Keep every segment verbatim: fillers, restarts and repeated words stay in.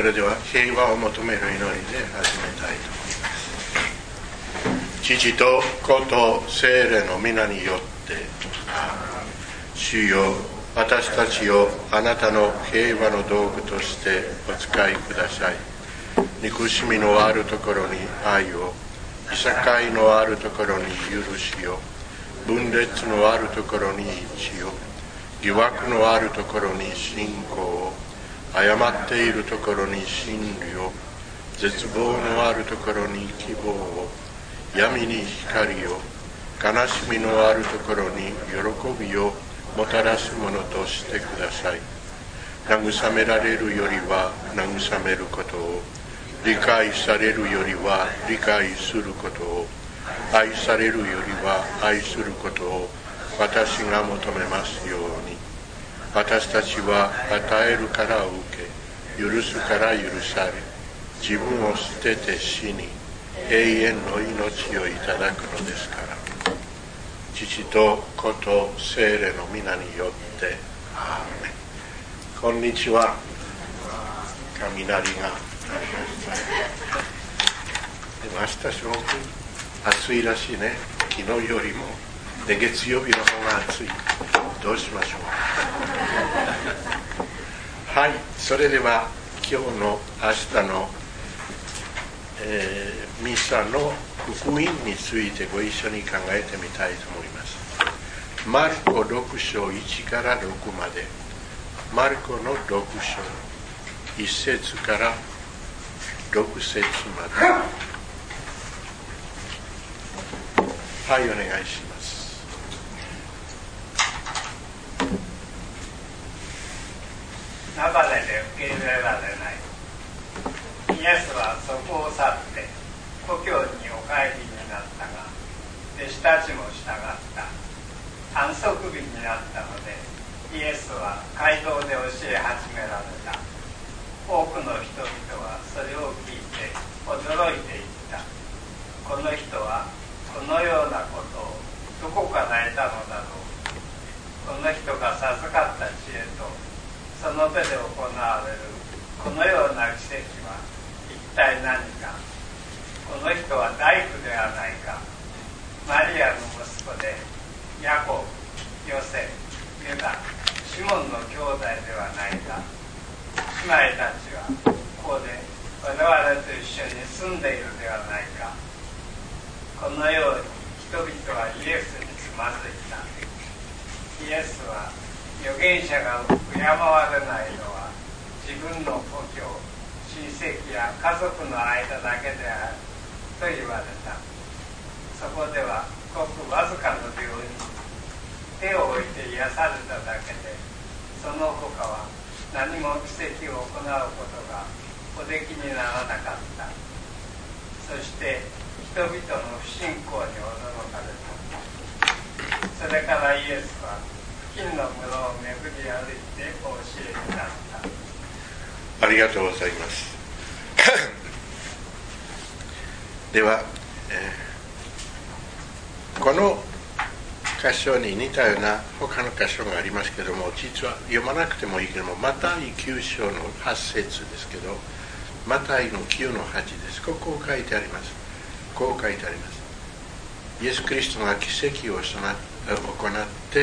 れでは平和を求める祈りで始めたいと思います。父と子と聖霊の皆によって主よ、私たちをあなたの平和の道具としてお使いください。憎しみのあるところに愛を、いさかいのあるところに許しを、分裂のあるところに一致を、疑惑のあるところに信仰を、誤っているところに真理を、絶望のあるところに希望を、闇に光を、悲しみのあるところに喜びをもたらすものとしてください。慰められるよりは慰めることを、理解されるよりは理解することを、愛されるよりは愛することを私が求めますように。私たちは与えるから受け、許すから許され、自分を捨てて死に永遠の命をいただくのですから。父と子と聖霊の皆によってアーメン。こんにちは。雷がでも明日すごく暑いらしいね。昨日よりも。で月曜日の方が暑い。どうしましょう。はい、それでは今日の明日の、えー、ミサの福音についてご一緒に考えてみたいと思います。マルコろく章いちからろくまで、マルコのろく章いっ節からろく節まで。はい、お願いします。 ナザレで受け入れられない。イエスはそこを去って故郷にお帰りになったが、弟子たちも従った。安息日になったので、イエスは街道で教え始められた。多くの人々はそれを聞いて驚いていった。この人はこのようなことをどこから得たのだろう。この人が授かった知恵とその手で行われるこのような奇跡は一体何か。この人は大工ではないか。マリアの息子でヤコブ、ヨセ、ユダ、シモンの兄弟ではないか。姉妹たちはここで我々と一緒に住んでいるではないか。このように人々はイエスにつまずいた。イエスは預言者が敬われないのは自分の故郷、親戚や家族の間だけであると言われた。そこではごくわずかの病院に手を置いて癒されただけで、その他は何も奇跡を行うことがおできにならなかった。そして人々の不信仰に驚かれた。それからイエスは付近の村を巡り歩いてお教えになった。 ありがとうございますでは、えー、この箇所に似たような他の箇所がありますけども、実は読まなくてもいいけども、マタイきゅう章のはち節ですけど、マタイのきゅうのはちです。ここ書いてあります。こう書いてあります。イエス・キリストが奇跡を行って、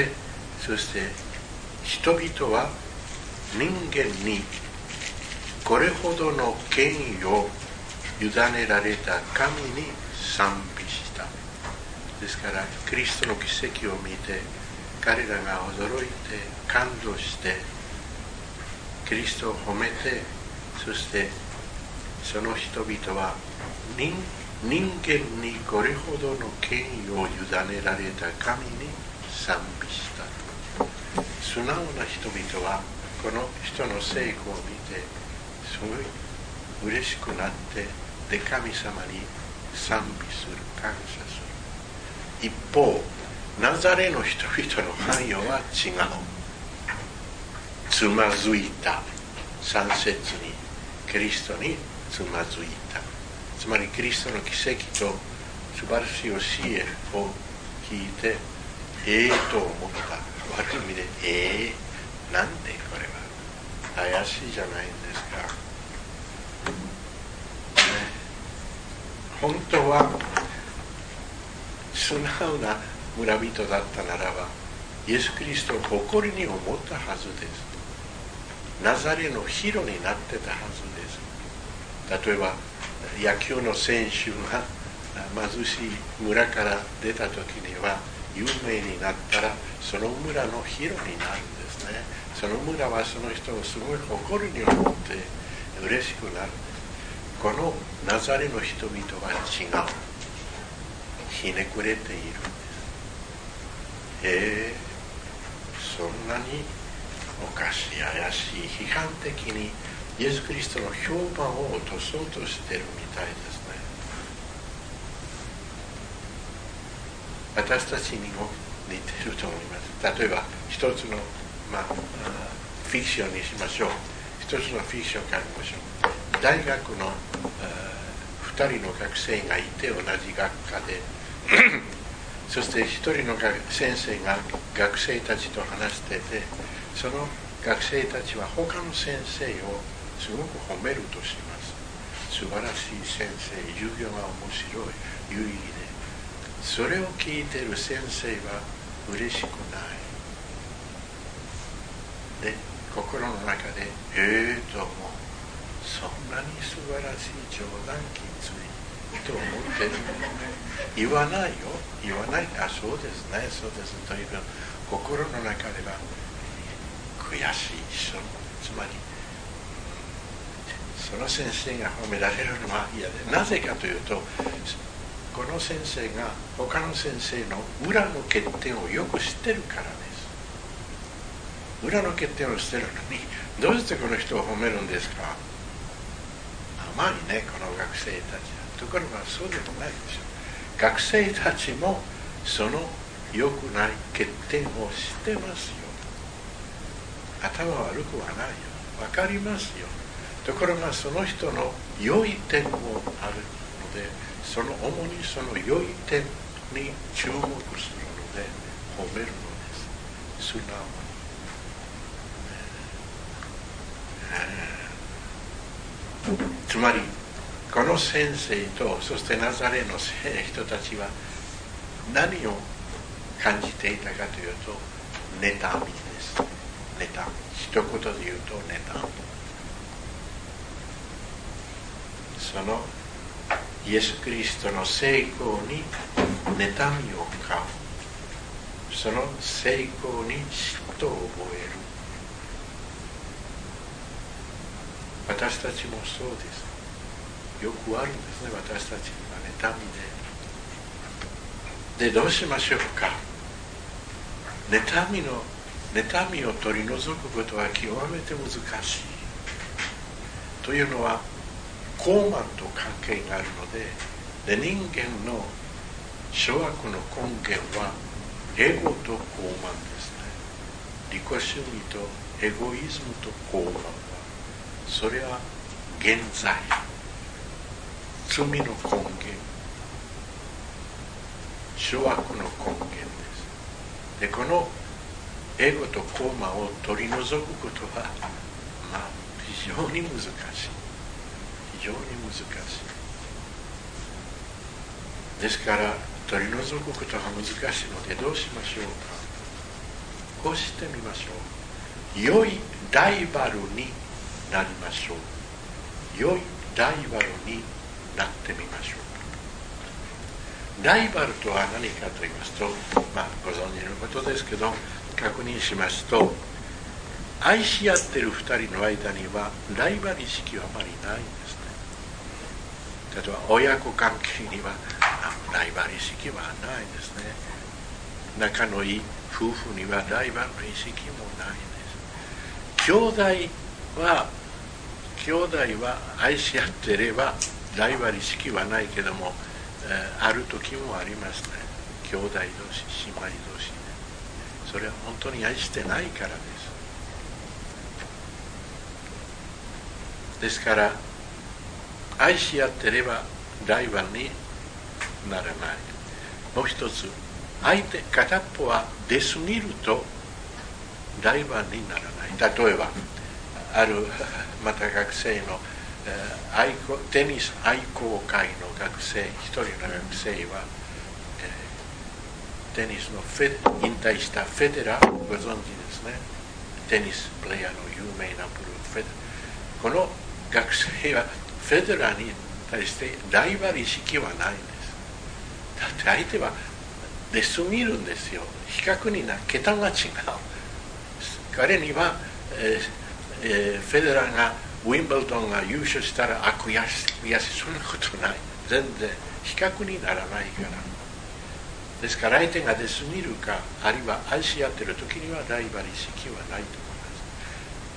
そして人々は人間にこれほどの権威を委ねられた神に賛美した。ですからキリストの奇跡を見て彼らが驚いて感動してキリストを褒めて、そしてその人々は 人, 人間にこれほどの権威を委ねられた神に賛美した。素直な人々はこの人の成功を見てすごい嬉しくなって、で神様に賛美する、感謝する。一方ナザレの人々の反応は違う。つまずいた。さん節にキリストにつまずいた。つまりキリストの奇跡と素晴らしい教えを聞いてええと思った。悪い意味でええなんでこれは怪しいじゃないんですか。 本当は素直な村人だったならば、イエス・キリストを誇りに思ったはずです。ナザレのヒーローになってたはずです。例えば野球の選手が貧しい村から出た時には有名になったら、その村のヒーローになるんですね。その村はその人をすごい誇りに思って嬉しくなるんです。このナザレの人々は違う。ひねくれているんです。えー、そんなにおかしい、怪しい、批判的にイエス・キリストの評判を落とそうとしているみたいですね。私たちにも似ていると思います。例えば一つの、まあ、フィクションにしましょう。一つのフィクションを書きましょう。大学のふたりの学生がいて、同じ学科でそして一人の先生が学生たちと話してて、その学生たちは他の先生をすごく褒めるとします。素晴らしい先生、授業が面白い、有意義で。それを聞いている先生は嬉しくない。で、心の中で、えーともそんなに素晴らしい冗談きついと思ってる。言わないよ。言わない。あ、そうですね、そうです。というか、心の中では悔しい。つまり、その先生が褒められるのは嫌で、なぜかというと、この先生が他の先生の裏の欠点をよく知ってるからです。裏の欠点を知ってるのに、どうしてこの人を褒めるんですか？甘いね、この学生たちは。ところがそうでもないでしょう。学生たちもその良くない欠点を知ってますよ。頭悪くはないよ。わかりますよ。ところがその人の良い点もあるので、その主にその良い点に注目するので褒めるのです。素直に。つまりこの先生と、そしてナザレの人たちは何を感じていたかというと、妬みです。妬み。一言で言うと妬み。そのイエス・キリストの成功に妬みを買う。その成功に嫉妬を覚える。私たちもそうです。よくあるんですね、私たちには妬みで。で、どうしましょうか。妬みの、妬みを取り除くことは極めて難しい。というのは、傲慢と関係があるので、で人間の諸悪の根源はエゴと傲慢ですね。利己主義とエゴイズムと傲慢は、それは現在、罪の根源、諸悪の根源です。で、このエゴと傲慢を取り除くことは、まあ、非常に難しい。非常に難しい。ですから取り除くことが難しいので、どうしましょうか。こうしてみましょう。良いライバルになりましょう。良いライバルになってみましょう。ライバルとは何かと言いますと、まあご存知のことですけど、確認しますと、愛し合っている二人の間にはライバル意識はあまりないんですね。例えば親子関係にはライバル意識はないですね。仲のいい夫婦にはライバルの意識もないです。兄弟は兄弟は愛し合っていればライバル意識はないけども、えー、ある時もありますね。兄弟同士、姉妹同士ね。それは本当に愛してないからです。ですから愛し合っていればライバルにならない。もう一つ、相手片っぽは出過ぎるとライバルにならない。例えばあるまた学生の愛好テニス愛好会の学生、一人の学生は、えー、テニスのフェ引退したフェデラー、ご存知ですね。テニスプレーヤーの有名なプロフェデラー。この学生はフェデラーに対してライバル意識はないんです。だって相手はレス見るんですよ。比較にな桁が違う。彼には、えーえー、フェデラーがウィンブルドンが優勝したらあ悔しい悔しいそんなことない。全然比較にならないから。ですから相手がデス見るかあるいは愛し合っている時にはライバル意識はないと思います。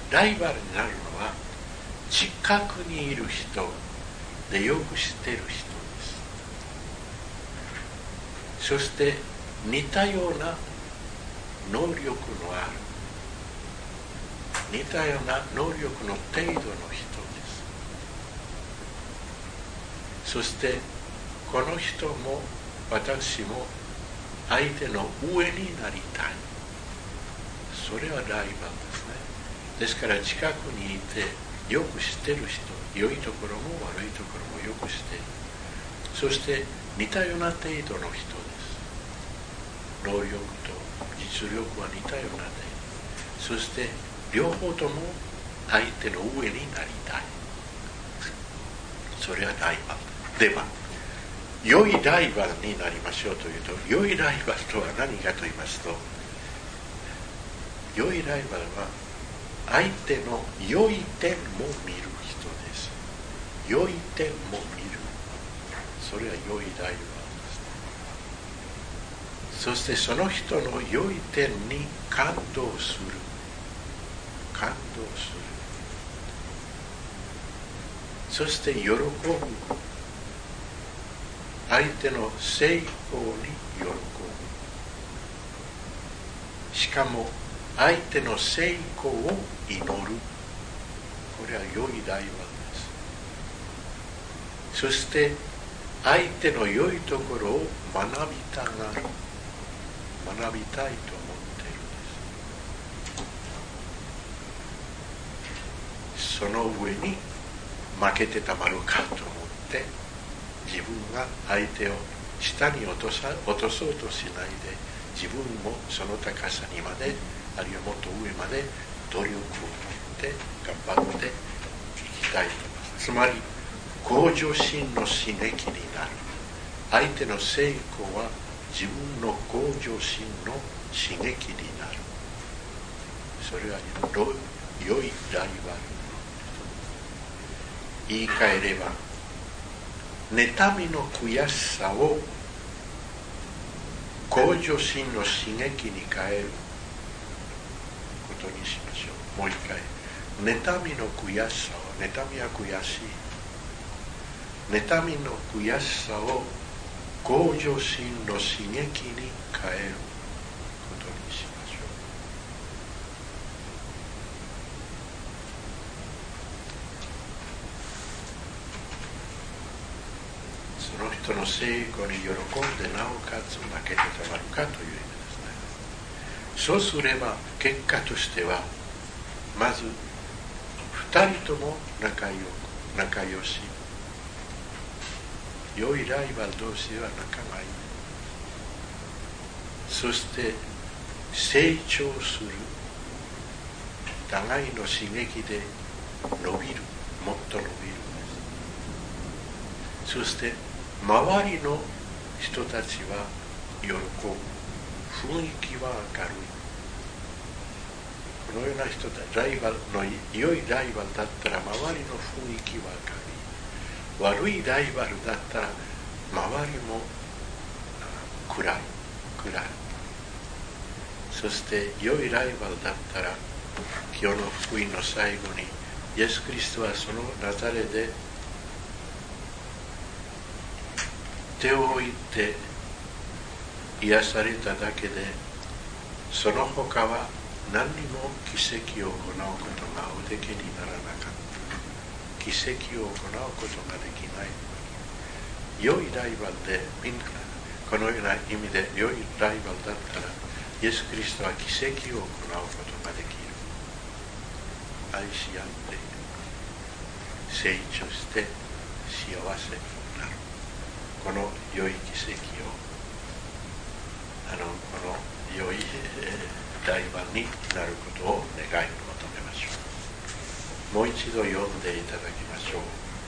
ライバルになるのは近くにいる人でよく知っている人です。そして似たような能力のある似たような能力の程度の人です。そしてこの人も私も相手の上になりたい。それはライバルですね。ですから近くにいてよく知っている人、良いところも悪いところもよく知っている。そして似たような程度の人です。能力と実力は似たような程度。そして両方とも相手の上になりたい。それはライバルでは、良いライバルになりましょうというと、良いライバルとは何かと言いますと、良いライバルは相手の良い点も見る人です。良い点も見る。それは良いライバルです。そしてその人の良い点に感動する。感動する。そして喜ぶ。相手の成功に喜ぶ。しかも相手の成功を祈る。これは良いライバルです。そして相手の良いところを学びたがる。学びたいと思っているんです。その上に負けてたまるかと思って自分が相手を下に落とさ、落とそうとしないで、自分もその高さにまで、あるいはもっと上まで努力を持って頑張っていきたいと思います。つまり向上心の刺激になる。相手の成功は自分の向上心の刺激になる。それは良いライバル。言い換えれば、妬みの悔しさを向上心の刺激に変えることにしましょう。もう一回。妬みの悔しさを、妬みは悔しい。妬みの悔しさを向上心の刺激に変えることにしましょう。その人の成功に喜んでなおかつ負けてたまるかという意味ですね。そうすれば結果としてはまず二人とも仲良く仲良し、良いライバル同士は仲がいい。そして成長する。互いの刺激で伸びる、もっと伸びるんです。そして周りの人たちは喜ぶ。雰囲気は明るい。このような人たち、ライバルの良いライバルだったら周りの雰囲気は明るい。悪いライバルだったら周りも暗い暗い。そして良いライバルだったら、今日の福音の最後にイエス・キリストはそのナザレで手を置いて癒されただけで、その他は何にも奇跡を行うことがおできにならなかった。奇跡を行うことができない。良いライバルで、みんなこのような意味で良いライバルだったら、イエス・キリストは奇跡を行うことができる。愛し合っている。 成長して幸せになる、この良い奇跡をあのこの良い台盤になることを願い求めましょう。もう一度読んでいただきましょう。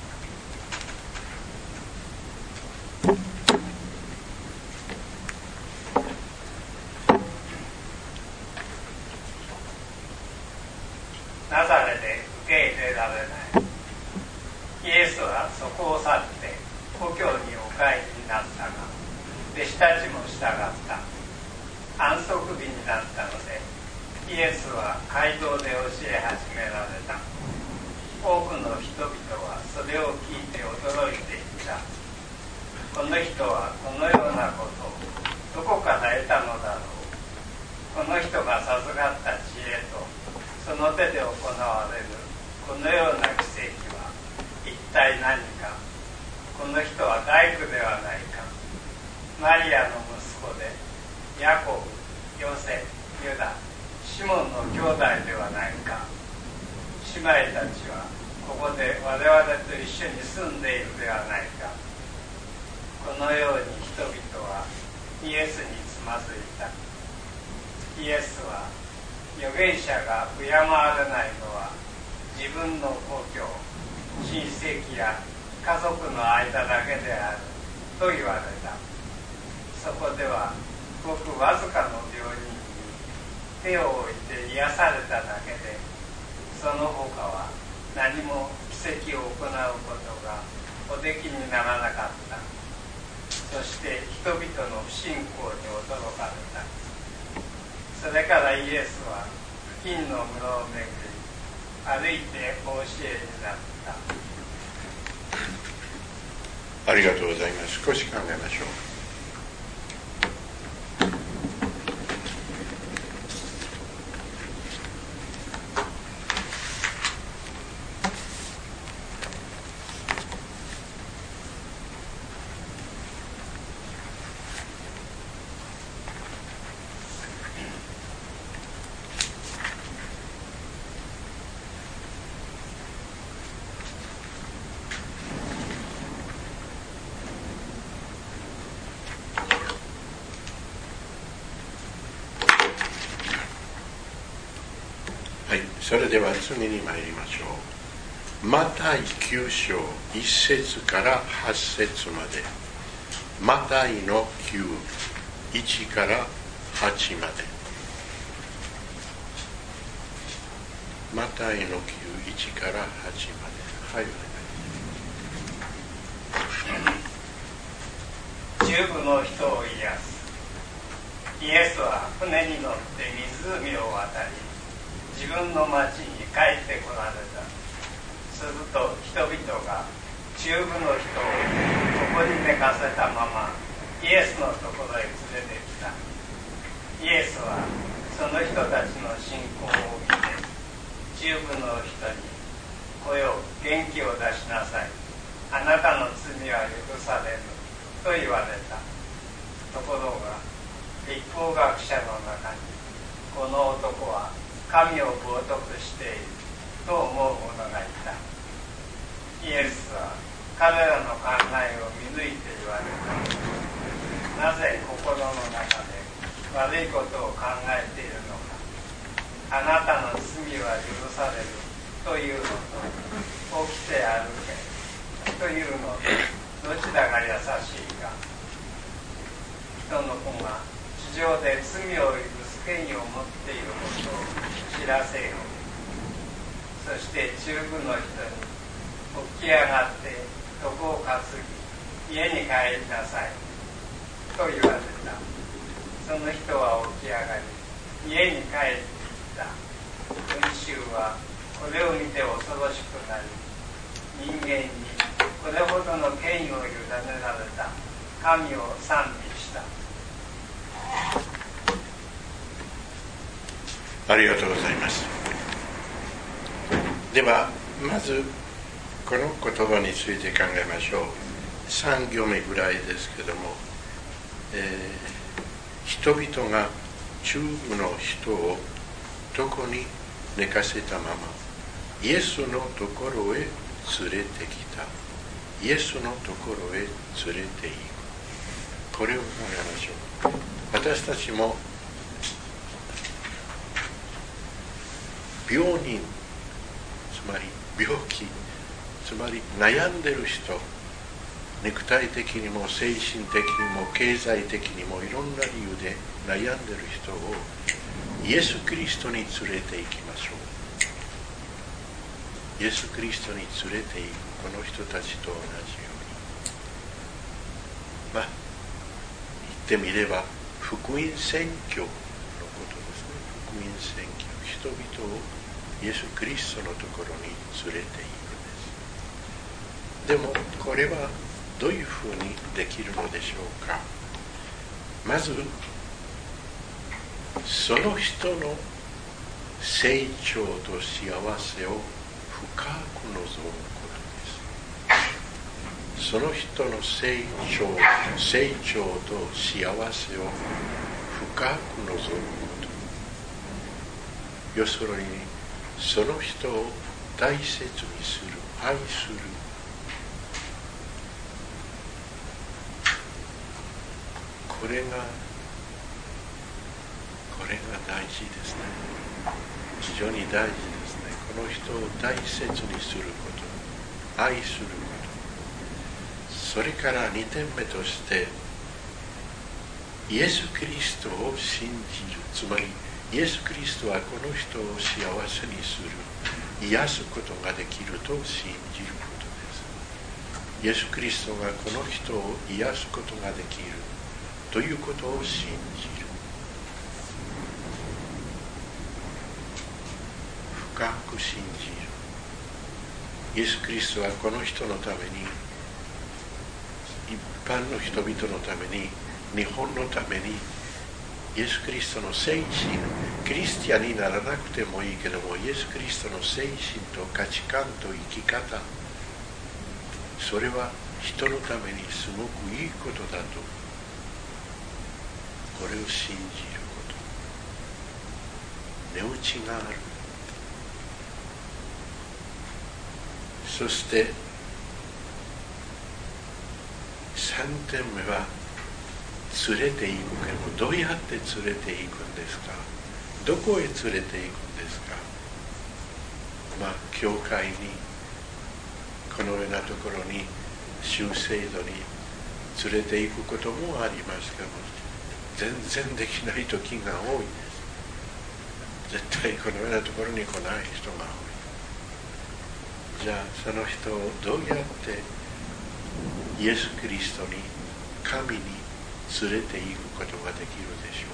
ナザレで受け入れられないイエスはそこを去って故郷にお帰りになったが、弟子たちも従った。安息日になったのでイエスは街道で教え始められた。多くの人々はそれを聞いて驚いていた。この人はこのようなことをどこから得たのだろう。この人が授かった知恵とその手で行われるこのような奇跡は一体何か。この人は大工ではないか。マリアの息子でヤコブ、ヨセ、ユダ、シモンの兄弟ではないか。姉妹たちはここで我々と一緒に住んでいるではないか。このように人々はイエスにつまずいた。イエスは預言者が敬われないのは自分の故郷、親戚や家族の間だけであると言われた。そこではごくわずかの病人に手を置いて癒されただけで、その他は何も奇跡を行うことがおできにならなかった。そして人々の不信仰に驚かれた。それからイエスは付近の村を巡り歩いてお教えになった。 ありがとうございます。少し考えましょう。それでは次に参りましょう。マタイきゅう章いっ節からはち節まで。マタイのきゅう、いちからはちまで。マタイのきゅう、いちからはちまで。はい、 お願いします。十分の人を癒す。イエスは船に乗って湖を渡り、自分の町に帰ってこられた。すると人々が中部の人をここに寝かせたままイエスのところへ連れてきた。イエスはその人たちの信仰を見て、中部の人に来よ、元気を出しなさい、あなたの罪は許されると言われた。ところが律法学者の中にこの男は神を冒涜していると思う者がいた。イエスは彼らの考えを見抜いて言われた。なぜ心の中で悪いことを考えているのか。あなたの罪は許されるというのと、起きて歩けというのと、どちらが優しいか。人の子が地上で罪を許す権威を持っていることを知らせよ。そして中部の人に起き上がって床を担ぎ家に帰りなさいと言われた。その人は起き上がり家に帰っていった。群衆はこれを見て恐ろしくなり、人間にこれほどの権威を委ねられた神を賛美した。 ありがとうございます。ではまずこの言葉について考えましょう。さん行目ぐらいですけども、えー、人々が中部の人を床に寝かせたままイエスのところへ連れてきたイエスのところへ連れて行く。これを考えましょう。私たちも病人、つまり病気、つまり悩んでる人、肉体的にも精神的にも経済的にもいろんな理由で悩んでる人をイエス・キリストに連れて行きましょう。イエス・キリストに連れて行く、この人たちと同じように、まあ言ってみれば福音宣教のことですね。福音宣教、人々をイエス・キリストのところに連れて行くんです。でもこれはどういうふうにできるのでしょうか。まずその人の成長と幸せを深く望むことです。その人の成長、成長と幸せを深く望むこと。要するにその人を大切にする、愛する。これがこれが大事ですね。非常に大事ですね。この人を大切にすること、愛すること。それからにてんめとして、イエス・キリストを信じる。つまりイエス・キリストはこの人を幸せにする、癒すことができると信じることです。イエス・キリストがこの人を癒すことができるということを信じる。深く信じる。イエス・キリストはこの人のために、一般の人々のために、日本のために、イエス・キリストの精神、クリスチャンにならなくてもいいけども、イエス・キリストの精神と価値観と生き方、それは人のためにすごくいいことだと、これを信じること。値打ちがある。そしてさんてんめは連れて行くけど、どうやって連れて行くんですか。どこへ連れて行くんですか。まあ教会に、このようなところに、修正度に連れて行くこともありますけども、全然できない時が多いです。絶対このようなところに来ない人が多い。じゃあその人をどうやってイエス・キリストに、神に連れて行くことができるでしょ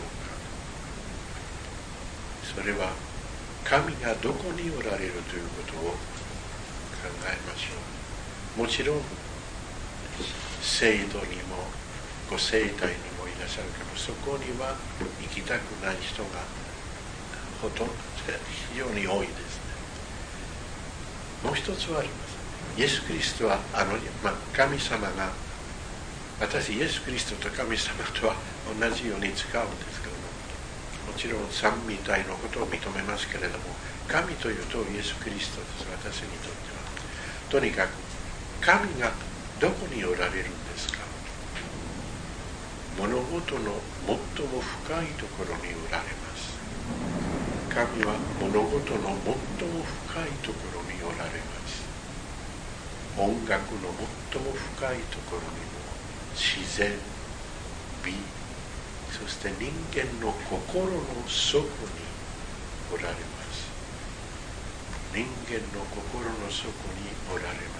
うか。それは神がどこにおられるということを考えましょう。もちろん聖堂にもご聖体にもいらっしゃるけど、そこには行きたくない人がほとんど、非常に多いですね。もう一つはあります。イエス・キリストはあの、まあ、神様が、私イエス・キリストと神様とは同じように使うんですけども、もちろん三みたいなことを認めますけれども、神というとイエス・キリストです。私にとってはとにかく神がどこにおられるんですか。物事の最も深いところにおられます。神は物事の最も深いところにおられます。音楽の最も深いところにも、自然、美、そして人間の心の底におられます。人間の心の底におられます。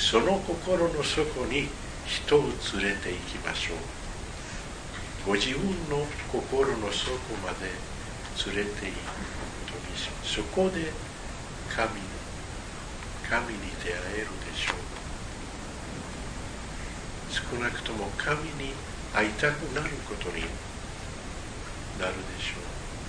その心の底に人を連れて行きましょう。ご自分の心の底まで連れて行くことにします。そこで神、神に出会えるでしょう。少なくとも神に会いたくなることになるでしょ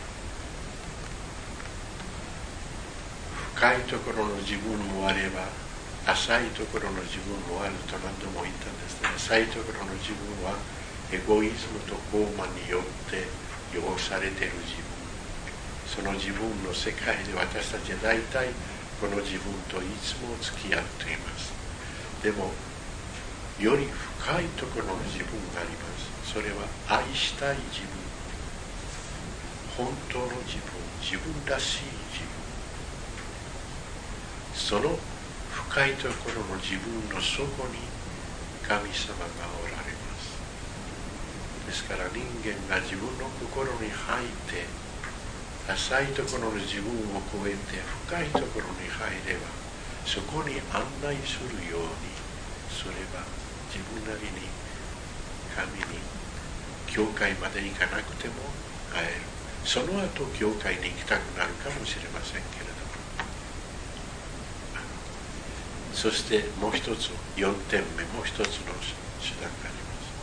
う。深いところの自分もあれば、浅いところの自分もあると何度も言ったんですね。浅いところの自分はエゴイズムと傲慢によって汚されている自分。その自分の世界で私たちは大体この自分といつも付き合っています。でもより深いところの自分があります。それは愛したい自分、本当の自分、自分らしい自分、その深いところの自分の底に神様がおられます。ですから人間が自分の心に入って浅いところの自分を超えて深いところに入れば、そこに案内するようにすれば、自分なりに神に教会まで行かなくても会える。その後教会に行きたくなるかもしれませんけれども、そしてもう一つ、よんてんめ、もう一つの手段があり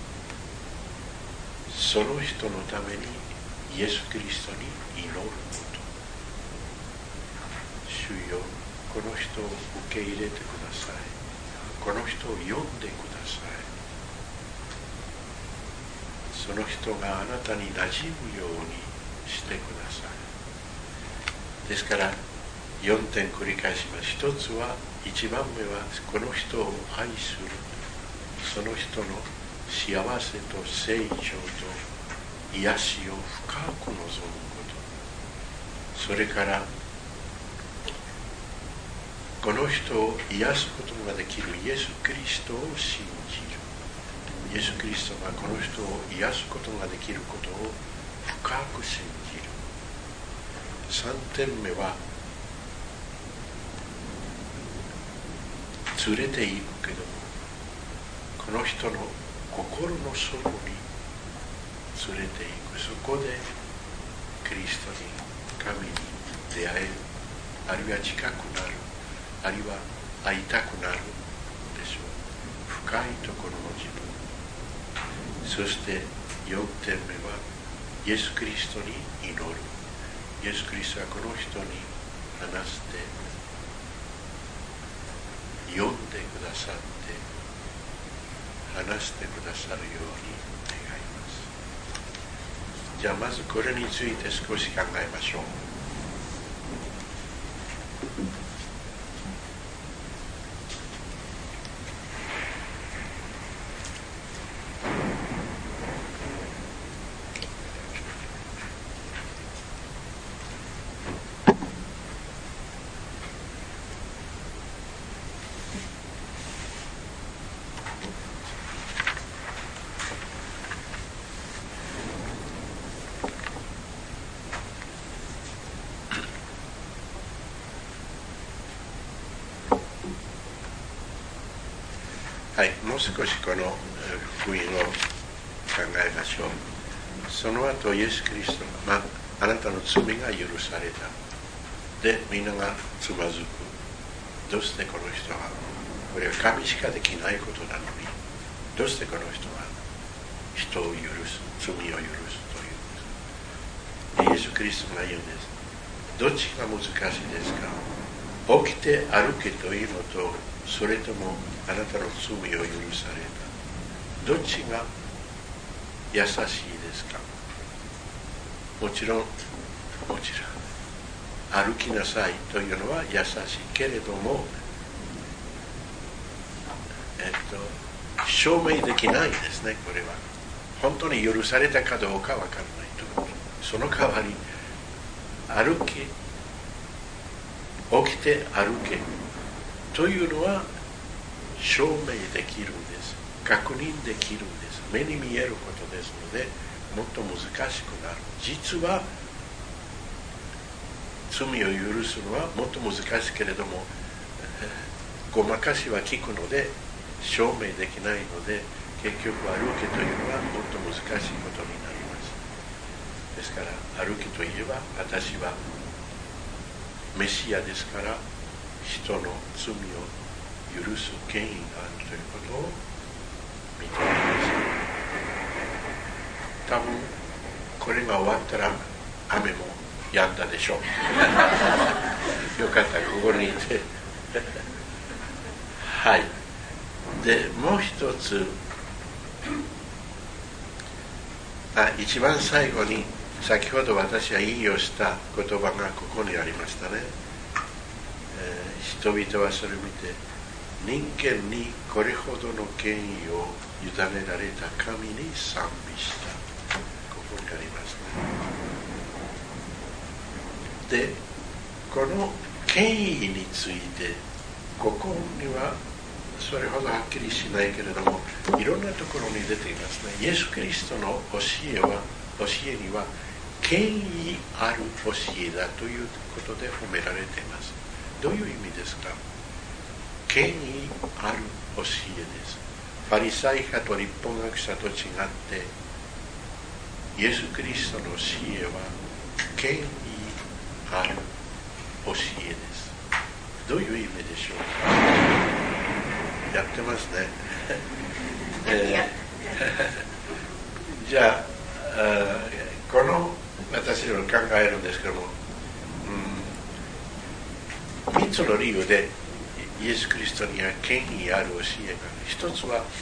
ます。その人のためにイエス・キリストに祈ること。主よ、この人を受け入れてください。この人を呼んでください。その人があなたに馴染むようにしてください。ですからよんてん繰り返します。一つは、一番目はこの人を愛する、その人の幸せと成長と癒しを深く望むこと。それからこの人を癒すことができるイエス・キリストを信じる。イエス・キリストがこの人を癒すことができることを深く信じる。さんてんめは、連れて行くけども、この人の心の底に連れて行く。そこでキリストに、神に出会える、あるいは近くなる、あるいは会いたくなるでしょう。深いところの自分。そしてよんてんめは、イエス・キリストに祈る。イエス・キリストはこの人に話して読んでくださって話してくださるように願います。じゃあまずこれについて少し考えましょう。はい、もう少しこの福音を考えましょう。その後イエス・キリストが、まあ、あなたの罪が許された。で、みんながつまずく。どうしてこの人は、これは神しかできないことなのに、どうしてこの人は人を許す、罪を許すというんです。イエス・キリストが言うんです。どっちが難しいですか？起きて歩けというのと、それともあなたの罪を許された。どっちが優しいですか？もちろん、もちろん、歩きなさいというのは優しいけれども、えっと、証明できないですね、これは。本当に許されたかどうかわからないと。その代わり、歩け、起きて歩けというのは証明できるんです。確認できるんです。目に見えることですので、もっと難しくなる。実は罪を許すのはもっと難しいけれども、ごまかしは効くので証明できないので、結局歩けというのはもっと難しいことになります。ですから歩けといえば、私はメシアですから、人の罪を許す権威があるということを認めます。多分これが終わったら雨も止んだでしょうよかった、ここにいてはい。で、もう一つ、あ、一番最後に先ほど私が引用した言葉がここにありましたね。え人々はそれを見て、人間にこれほどの権威を委ねられた神に賛美した。ここにありますね。で、この権威について、ここにはそれほどはっきりしないけれども、いろんなところに出ていますね。イエス・キリストの教えは、教えには権威ある教えだということで褒められています。どういう意味ですか？権威ある教えです。ファリサイ派と律法学者と違って、イエス・キリストの教えは権威ある教えです。どういう意味でしょうか？やってますね。えー、じゃあ、あこの私の考えるんですけども、うん、みっつの理由でイエス・キリストには権威ある教えがある。一つは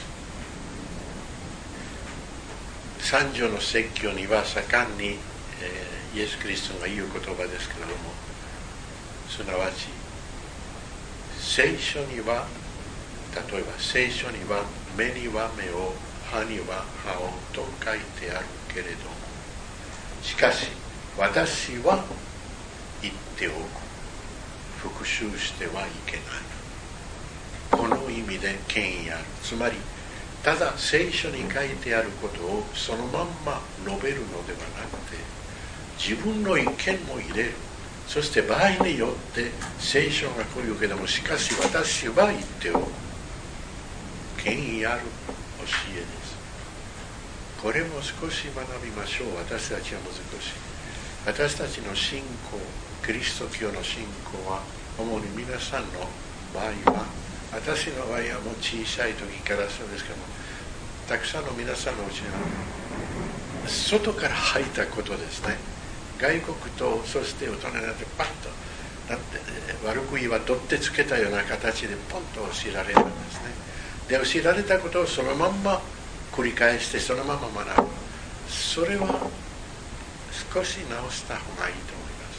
三条の説教には盛んに、えー、イエス・キリストが言う言葉ですけれども、すなわち聖書には、例えば聖書には目には目を歯には歯をと書いてあるけれども、しかし私は言っておく、復讐してはいけない。この意味で権威ある。つまりただ聖書に書いてあることをそのまんま述べるのではなくて、自分の意見も入れる。そして場合によって聖書がこういうけども、しかし私は言っておく。権威ある教えです。これも少し学びましょう。私たちは難しい。私たちの信仰、キリスト教の信仰は、主に皆さんの場合は、私の場合はもう小さい時からそうですけども、たくさんの皆さんのうちには外から入ったことですね。外国とそして大人になってパッとなって、悪く言えば取ってつけたような形でポンと教えられるんですね。で、教えられたことをそのまんま繰り返してそのまま学ぶ。それは少し直した方がいいと思います。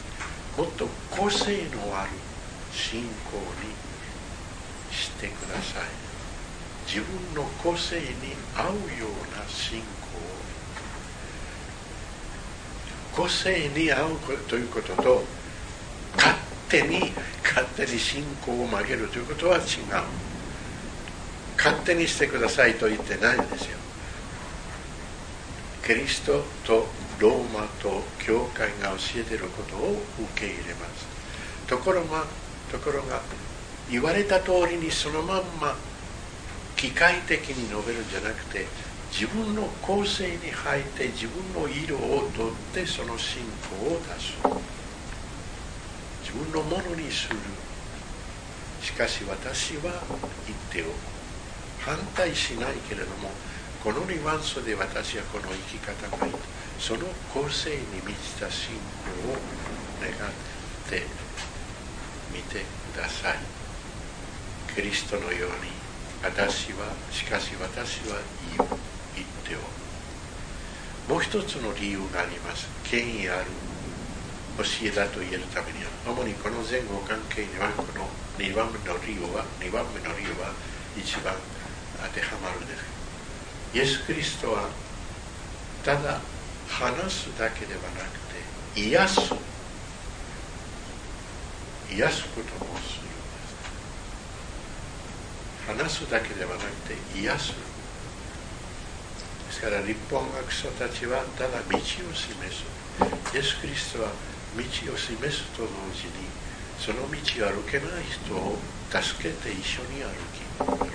もっと個性のある信仰にしてください。自分の個性に合うような信仰を、個性に合うということと勝手に勝手に信仰を曲げるということは違う。勝手にしてくださいと言ってないんですよ。キリストとローマと教会が教えていることを受け入れます。ところがところが言われた通りにそのまんま機械的に述べるんじゃなくて、自分の個性に入って自分の色をとってその信仰を出す。自分のものにする。しかし私は言っておく。反対しないけれども、このニュアンスで私はこの生き方がいい。その個性に満ちた信仰を願ってみてください。キリストのように、私は、しかし私は言う、言っておく。もう一つの理由があります。権威ある教えだと言えるためには、主にこの前後関係には、このにばんめの理由は、にばんめの理由は一番当てはまるんです。イエス・キリストは、ただ話すだけではなくて、癒す。癒すこともする。話すだけではなくて癒す。ですから律法学者たちはただ道を示す。イエス・キリストは道を示すと同時に、その道を歩けない人を助けて一緒に歩き、歩きます。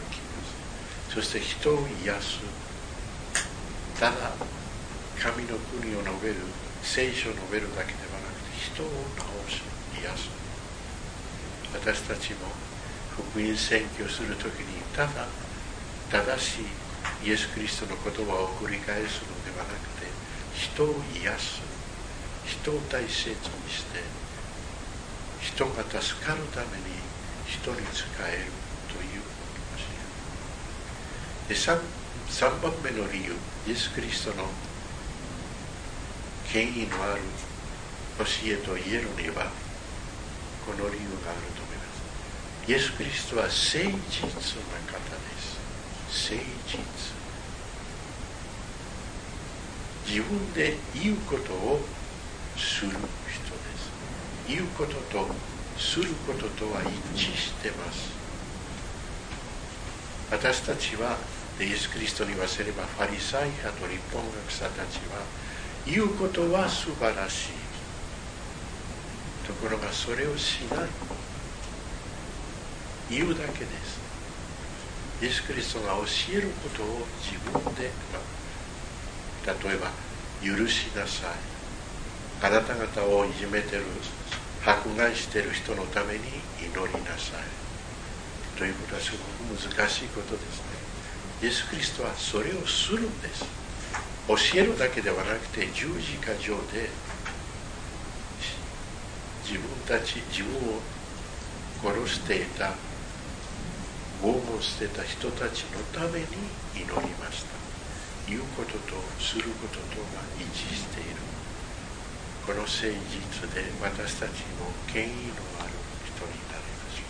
そして人を癒す。ただ神の国を述べる、聖書を述べるだけではなくて、人を治す、癒す。私たちも福音宣教するときに、ただ正しいイエス・キリストの言葉を繰り返すのではなくて、人を癒す、人を大切にして、人が助かるために人に仕えるという教え。で、3, 3番目の理由、イエス・キリストの権威のある教えと言えるには、この理由があると思います。 イエス・キリストは誠実な方です。誠実。自分で言うことをする人です。言うこととすることとは一致しています。私たちはイエス・キリストに言わせればファリサイ派と律法学者たちは言うことは素晴らしい。ところがそれをしない。言うだけです。イエス・キリストが教えることを自分で、例えば許しなさい。あなた方をいじめてる、迫害している人のために祈りなさい。ということはすごく難しいことですね。イエス・キリストはそれをするんです。教えるだけではなくて十字架上で自分たち、自分を殺していた、拷問していた人たちのために祈りました。言うこととすることとが一致している。この誠実で私たちも権威のある人になりまし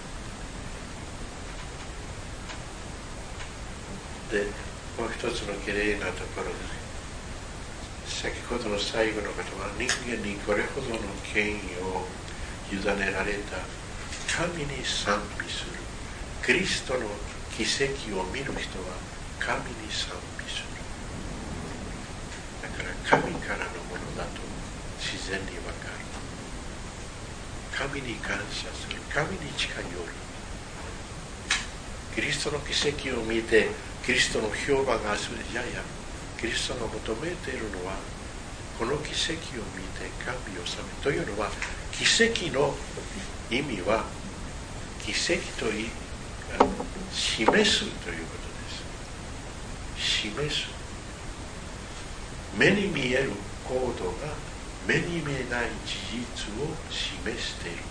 ょう。で、もう一つのきれいなところです。先ほどの最後のことは、人間にこれほどの権威を委ねられた神に賛美する。キリストの奇跡を見る人は神に賛美する。だから神からのものだと自然にわかる。神に感謝する。神に近寄る。キリストの奇跡を見てキリストの評判がする。いやいや、キリストが求めているのはこの奇跡を見て神を賛美というのは、奇跡の意味は奇跡とい示すということです。示す。目に見える行動が目に見えない事実を示しているんです。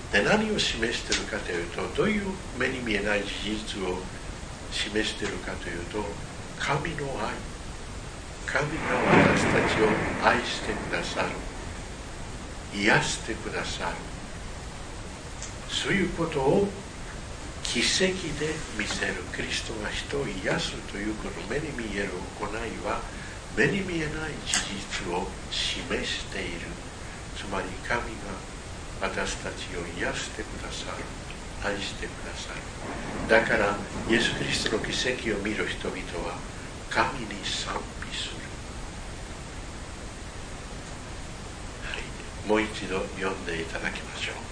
で、何を示しているかというと、どういう目に見えない事実を示しているかというと、神の愛。神が私たちを愛してくださる。癒してくださる。そういうことを奇跡で見せる。キリストが人を癒すということ、目に見える行いは目に見えない事実を示している。つまり神が私たちを癒してくださる。愛してくださる。だからイエス・キリストの奇跡を見る人々は神に賛美する。はい、もう一度読んでいただきましょう。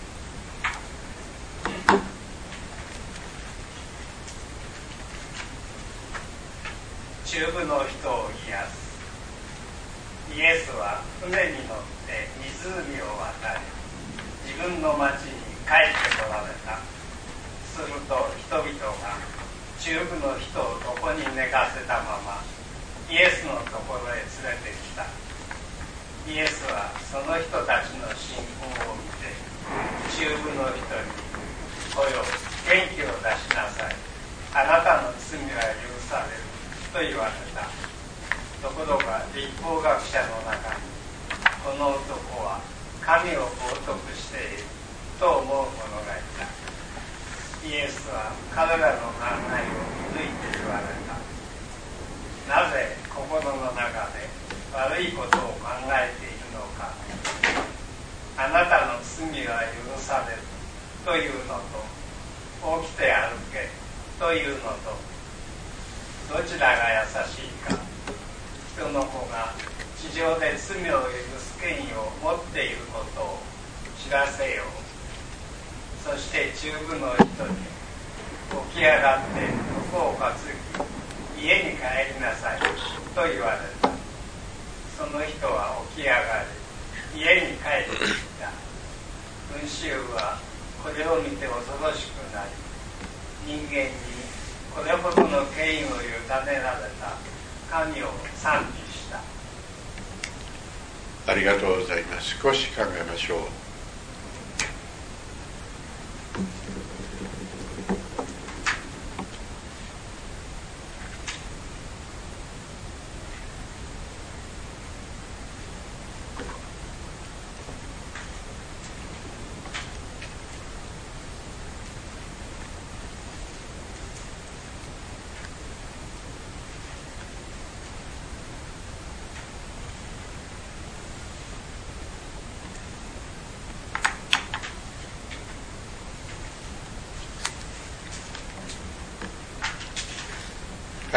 中部の人を癒す。イエスは船に乗って湖を渡り、自分の町に帰ってこられた。すると人々が中部の人を床に寝かせたままイエスのところへ連れてきた。イエスはその人たちの信仰を見て、中部の人に、こよ、元気を出しなさい。あなたの罪は許される。と言われた。ところが律法学者の中に、この男は神を冒涜していると思う者がいた。イエスは彼らの考えを見抜いて言われた。なぜ心の中で悪いことを考えているのか。あなたの罪は許されるというのと、起きて歩けというのと、どちらが優しいか。人の子が地上で罪を許す権威を持っていることを知らせよう。そして中部の人に、起き上がって床を担ぎ家に帰りなさいと言われた。その人は起き上がり家に帰っていった。群衆はこれを見て恐ろしくなり、人間にこれほどの権威を委ねられた神を賛美した。 ありがとうございます。少し考えましょう。 、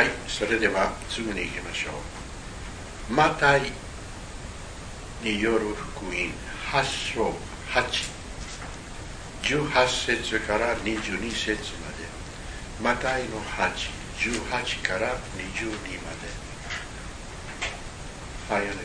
それでは次に行きましょう。マタイによる福音はち章はち、じゅうはち節からにじゅうに節まで、マタイのはち、じゅうはちからにじゅうにまで。はい、お願いし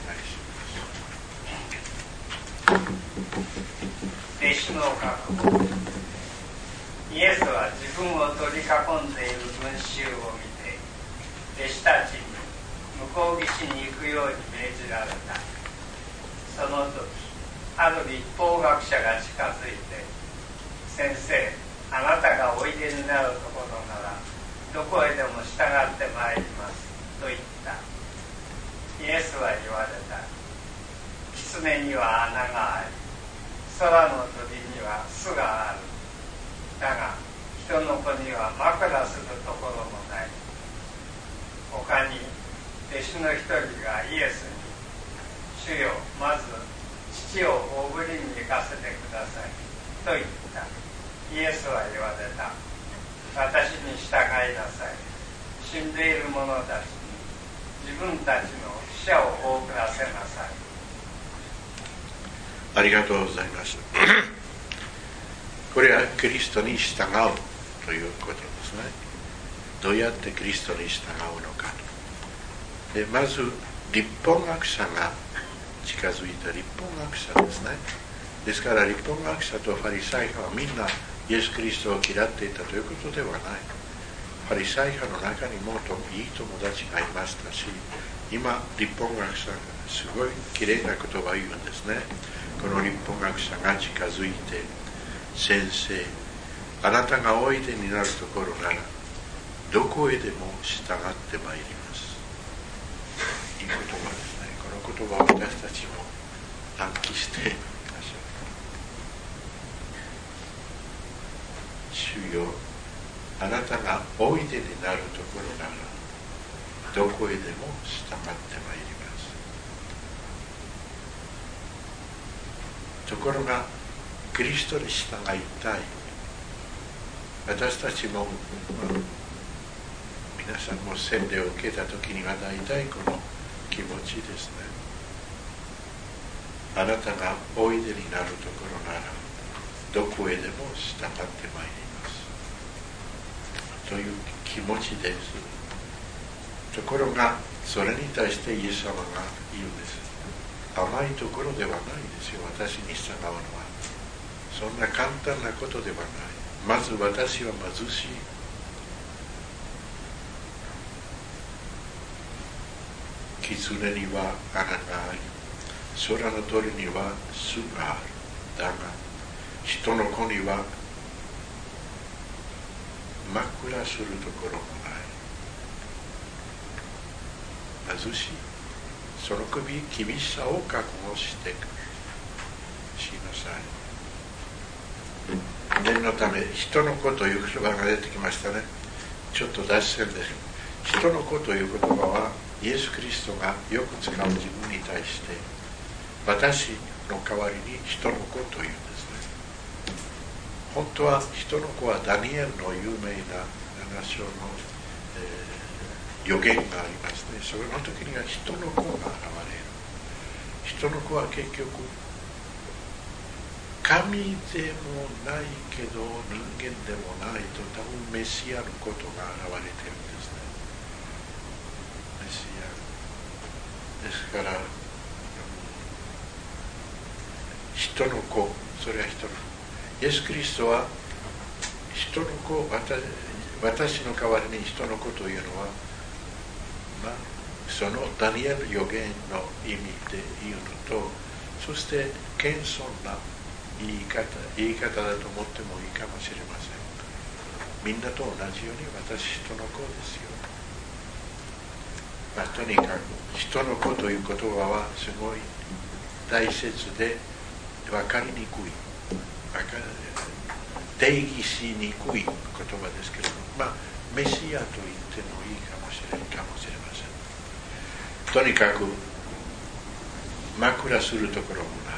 ます。 弟子の覚悟。イエスは自分を取り囲んでいる群衆を見て、弟子たちに向こう岸に行くように命じられた。その時、ある律法学者が近づいて、先生、あなたがおいでになるところなら、どこへでも従ってまいります、と言った。イエスは言われた。狐には穴があり、空の鳥には巣がある。だが、人の子には枕するところもない。他に、弟子の一人がイエスに、主よ、まず父を大ぶりに行かせてください、と言った。イエスは言われた。私に従いなさい。死んでいる者たちに自分たちの死者を送らせなさい。 ありがとうございます。これはキリストに従うということですね。どうやってキリストに従うのか。でまず律法学者が近づいた律法学者ですね。ですから律法学者とファリサイ派はみんなイエス・キリストを嫌っていたということではない。ファリサイ派の中にもいい友達がいましたし、今律法学者がすごいきれいな言葉を言うんですね。この律法学者が近づいて、先生、あなたがおいでになるところならどこへでも従ってまいります。いい言葉ですね。この言葉を私たちも暗記してみましょう。主よ、あなたがおいでになるところならどこへでも従ってまいります。ところがキリストに従いたい。私たちも、皆さんも洗礼を受けたときには大体この気持ちですね。あなたがおいでになるところならどこへでも従ってまいりますという気持ちです。ところがそれに対してイエス様が言うんです。甘いところではないですよ、私に従うのは。そんな簡単なことではない。まず私は貧しい。狐には穴があり、空の鳥には巣がある。だが人の子には枕するところもない。貧しい。その首厳しさを覚悟してしなさい。念のため、人の子という言葉が出てきましたね。ちょっと脱線です。人の子という言葉はイエス・キリストがよく使う自分に対して、私の代わりに人の子というんですね。本当は人の子はダニエルの有名ななな章の、えー、予言がありますね。その時には人の子が現れる。人の子は結局神でもないけど人間でもないと、多分メシアのことが現れているんですね。メシアですから、人の子、それは人の子。イエス・キリストは人の子、私、私の代わりに人の子というのは、まあ、そのダニエル預言の意味で言うのと、そして謙遜な言い方、言い方だと思ってもいいかもしれません。みんなと同じように私人の子ですよ。まあ、とにかく人の子という言葉はすごい大切で分かりにくい、定義しにくい言葉ですけれども、まあメシアと言ってもいいかもしれないかもしれません。とにかく枕するところもない。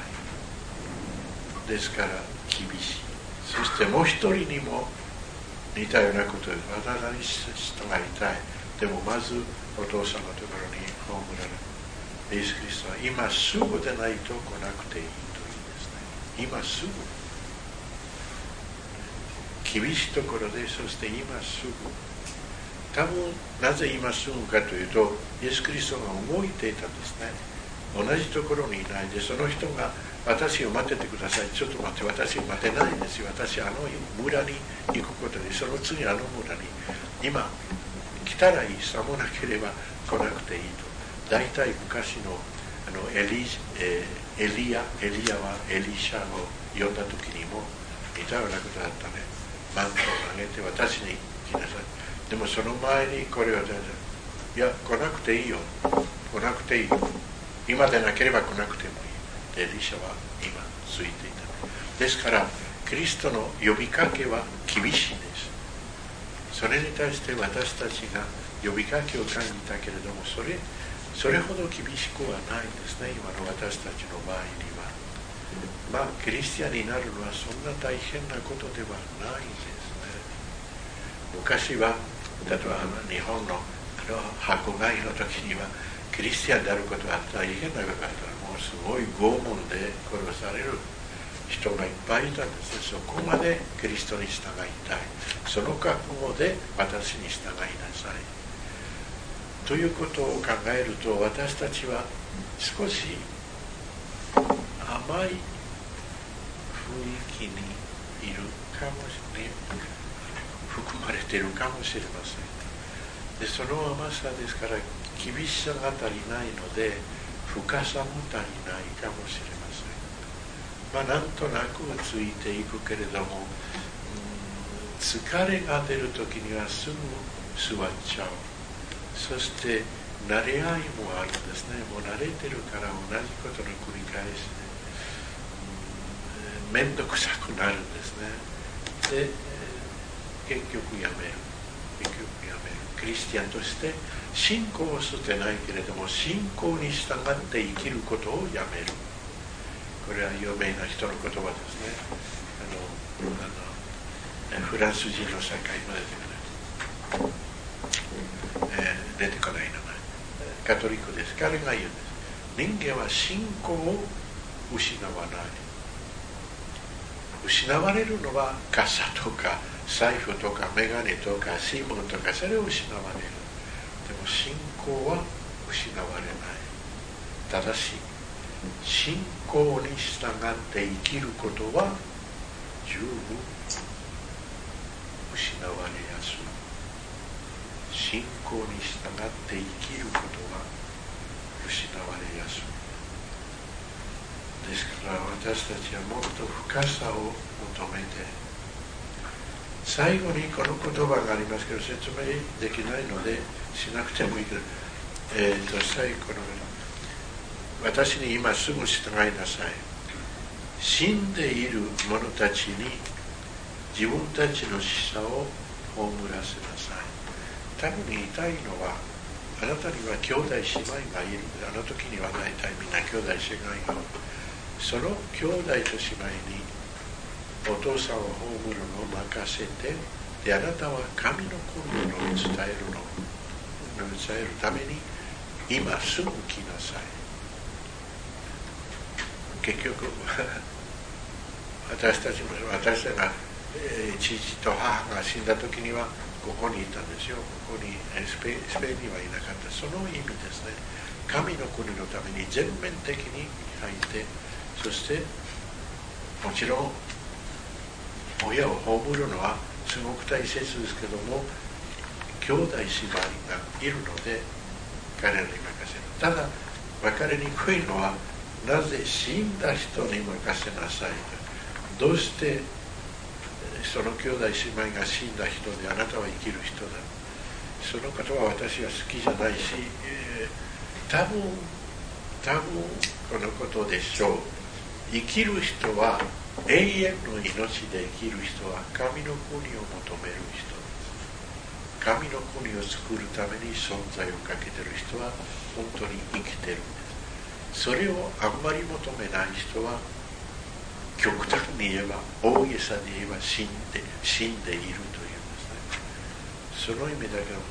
ですから厳しい。そしてもう一人にも似たようなことで、私に従いたい。 でもまずお父さんのところに葬られイエス・キリストは今すぐでないと来なくていいというんですね。今すぐ厳しいところで、そして今すぐ、多分なぜ今すぐかというと、イエス・キリストが動いていたんですね。同じところにいないで、その人が私を待っててください、ちょっと待って、私を待てないんですよ、私あの村に行くことで、その次あの村に今来たらいい、さもなければ来なくていいと。大体昔のあのエリ、えー、エリアエリアはエリシャを呼んだ時にも似たようなことだったね。マントをあげて私に来なさい。でもその前にこれを全然いや来なくていいよ、来なくていいよ、今でなければ来なくてもいい。エリシャは今ついていた。ですからキリストの呼びかけは厳しいです。それに対して私たちが呼びかけを感じたけれども、それそれほど厳しくはないんですね、今の私たちの場合には。まあクリスチャンになるのはそんな大変なことではないですね。昔は例えば日本の迫害の時にはクリスチャンであることは大変なことだったら、もうすごい拷問で殺される人がいっぱいいたんですね。そこまでキリストに従いたい、その覚悟で私に従いなさいということを考えると、私たちは少し甘い雰囲気にいるかもしれない、含まれているかもしれません。でその甘さですから、厳しさが足りないので深さも足りないかもしれません。まあなんとなくついていくけれども、うん、疲れが出る時にはすぐ座っちゃう。そして慣れ合いもあるんですね。もう慣れてるから同じことの繰り返しで、面倒くさくなるんですね。で結局やめる結局やめるクリスチャンとして信仰を捨てないけれども、信仰に従って生きることをやめる。これは有名な人の言葉ですね。あのあのフランス人の社会までえー、出てこない名前、カトリックです。彼が言うんです。人間は信仰を失わない。失われるのは傘とか財布とかメガネとかシーモンとか、それを失われる。でも信仰は失われない。ただし信仰に従って生きることは十分失われやすい。信仰に従って生きることは失われやすい。ですから私たちはもっと深さを求めて、最後にこの言葉がありますけど説明できないのでしなくてもいいけど、えー、と最後の私に今すぐ従いなさい。死んでいる者たちに自分たちの死者を葬らせなさい。多分言いたいのは、あなたには兄弟姉妹がいる。あの時には大体みんな兄弟姉妹がいる。その兄弟と姉妹にお父さんを葬るのを任せて、であなたは神の国を伝えるの伝えるために今すぐ来なさい。結局私たちも私たちが、えー、父と母が死んだ時にはここにいたんですよ。ここにスペイン、スペインにはいなかった。その意味ですね。神の国のために全面的に入って、そしてもちろん親を葬るのはすごく大切ですけども、兄弟姉妹がいるので彼らに任せる。ただ分かりにくいのは、なぜ死んだ人に任せなさいと。どうしてその兄弟姉妹が死んだ人であなたは生きる人だ。そのことは私は好きじゃないし、えー、多分多分このことでしょう。生きる人は永遠の命で生きる人は神の国を求める人です。神の国を作るために存在をかけている人は本当に生きてるんです。それをあんまり求めない人は極端に言えば、大げさに言えば死んで死んでいるというんですね。その意味だけども、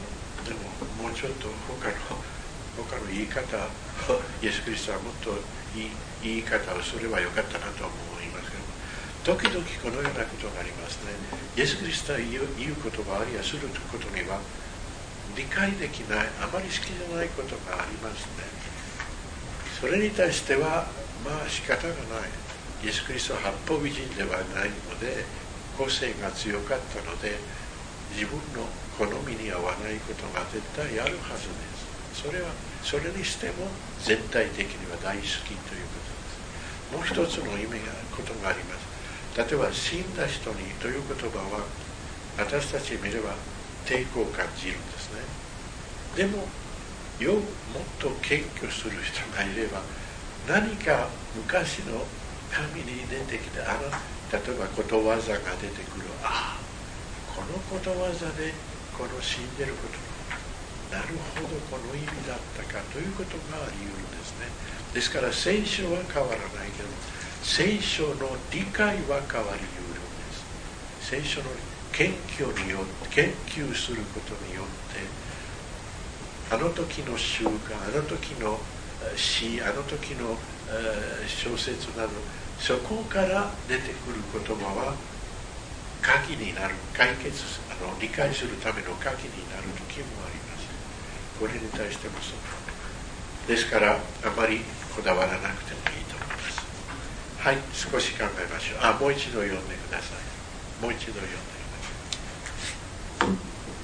でももうちょっと他の他の言い方イエス・キリストはもっといい言い方をすればよかったなと思いますけど、時々このようなことがありますね。イエス・キリストは言う、言う言葉あるいはすることには理解できない、あまり好きじゃないことがありますね。それに対してはまあ仕方がない。イエス・キリストは八方美人ではないので、個性が強かったので、自分の好みに合わないことが絶対あるはずです。それはそれにしても全体的には大好きということです。もう一つの意味がことがあります。例えば死んだ人にという言葉は私たち見れば抵抗を感じるんですね。でもよもっと謙虚する人がいれば、何か昔の神に出てきたあの例えばことわざが出てくる、ああこのことわざでこの死んでることなるほどこの意味だったかということがあり得るんですね。ですから聖書は変わらないけど、聖書の理解は変わり得るんです。聖書の研究によって研究することによって、あの時の習慣、あの時の詩、あの時の小説など、そこから出てくる言葉は鍵になる、解決あの理解するための鍵になる時もあります。これに対してもそうですから、あまりこだわらなくてもいいと思います。はい、少し考えましょう。あ、もう一度読んでください。もう一度読んでください。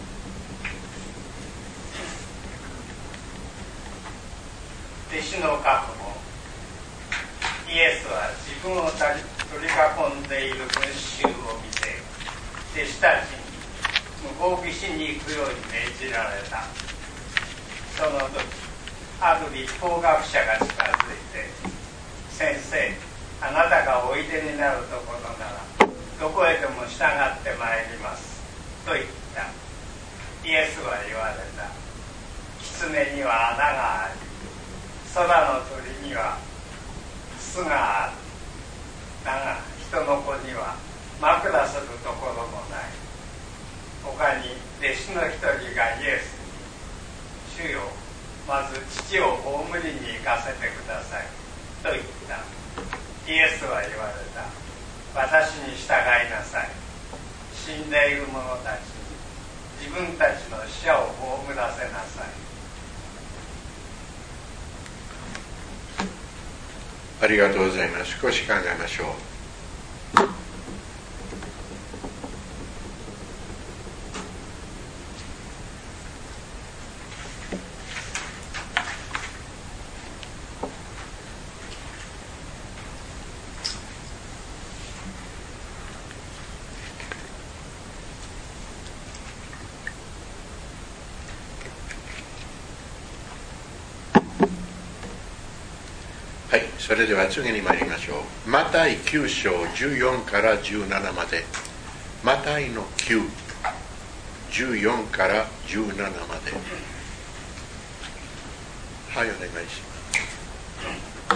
弟子の覚悟。イエスは自分を取り囲んでいる群衆を見て、弟子たちに向こう岸に行くように命じられた。その時、ある律法学者が近づいて、先生、あなたがおいでになるところならどこへでも従ってまいりますと言った。イエスは言われた。狐には穴があり、空の鳥には巣がある。だが人の子には枕するところもない。他に弟子の一人がイエスに、主よ、まず父を葬りに行かせてくださいと言った。イエスは言われた。私に従いなさい。死んでいる者たちに自分たちの死者を葬らせなさい。 ありがとうございます。少し考えましょう。はい、それでは次に参りましょう。マタイきゅう章じゅうよんからじゅうななまで。マタイのきゅう、じゅうよんからじゅうななまで。はい、お願いします。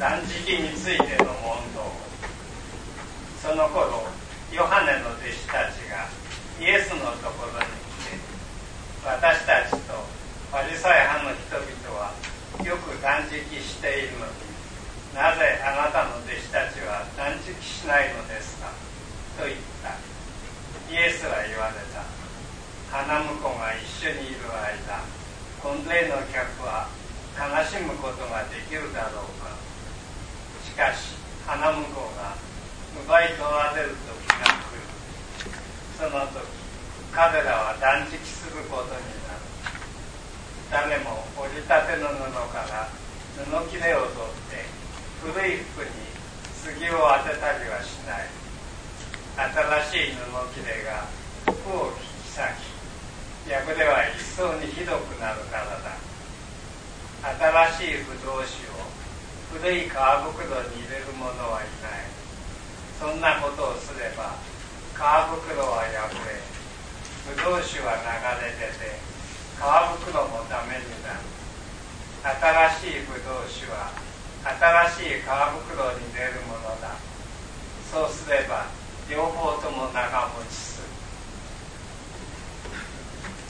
断食についての問答。その頃、ヨハネの弟子たちがイエスのところに来て、私たちとパリサイ派の人々はよく断食しているのに、なぜあなたの弟子たちは断食しないのですかと言った。イエスは言われた。花婿が一緒にいる間、婚礼の客は悲しむことができるだろうか。しかし花婿が奪い取られる時が来る。その時、彼らは断食することになる。誰も折りたての布から布切れを取って古い服に杉を当てたりはしない。新しい布切れが服を引き裂き、破れは一層にひどくなるからだ。新しいブドウ酒を古い皮袋に入れる者はいない。そんなことをすれば皮袋は破れ、ブドウ酒は流れ出て、皮袋もダメになる。新しいブドウ酒は新しい皮袋に出るものだ。そうすれば両方とも長持ちする。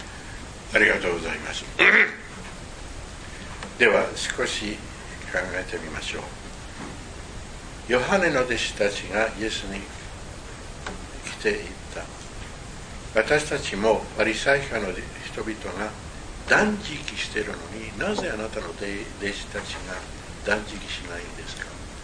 ありがとうございますでは少し考えてみましょう。ヨハネの弟子たちがイエスに来ていった。私たちもパリサイ派の人々が断食しているのに、なぜあなたの弟子たちが断食しないんですか。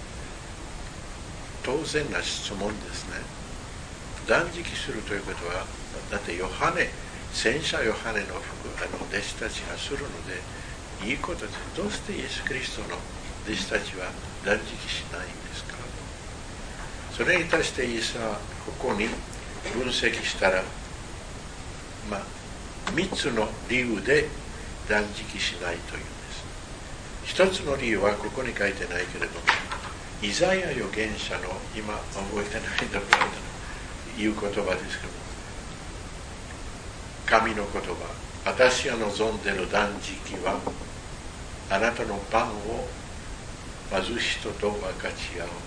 当然な質問ですね。断食するということは、だってヨハネ戦車ヨハネのあの弟子たちがするのでいいことです。どうしてイエス・キリストの弟子たちは断食しないんですか。それに対してイエスはここに分析したら、まあ、みっつの理由で断食しないというんです。一つの理由はここに書いてないけれども、イザヤ預言者の今覚えてないところで言う言葉ですけど、神の言葉、私が望んでいる断食はあなたのパンを貧しい人と分かち合う、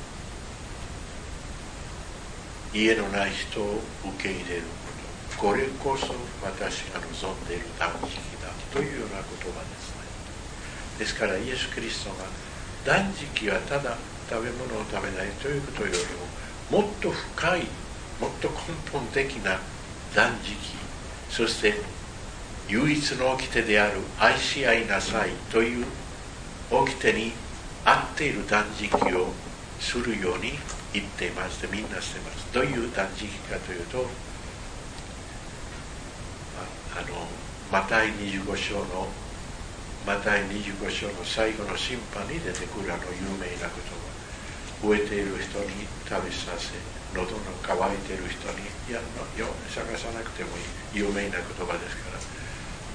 家のない人を受け入れること、これこそ私が望んでいる断食だというような言葉ですね。ですからイエス・キリストが断食はただ食べ物を食べないということよりも、もっと深い、もっと根本的な断食、そして唯一の掟である愛し合いなさいという掟に合っている断食をするように言っています。みんなしています。どういう断食かというと、あのマタイにじゅうご章のマタイにじゅうご章の最後の審判に出てくるあの有名な言葉、飢えている人に食べさせ、喉の渇いている人に、いや、よ探さなくてもいい有名な言葉ですから、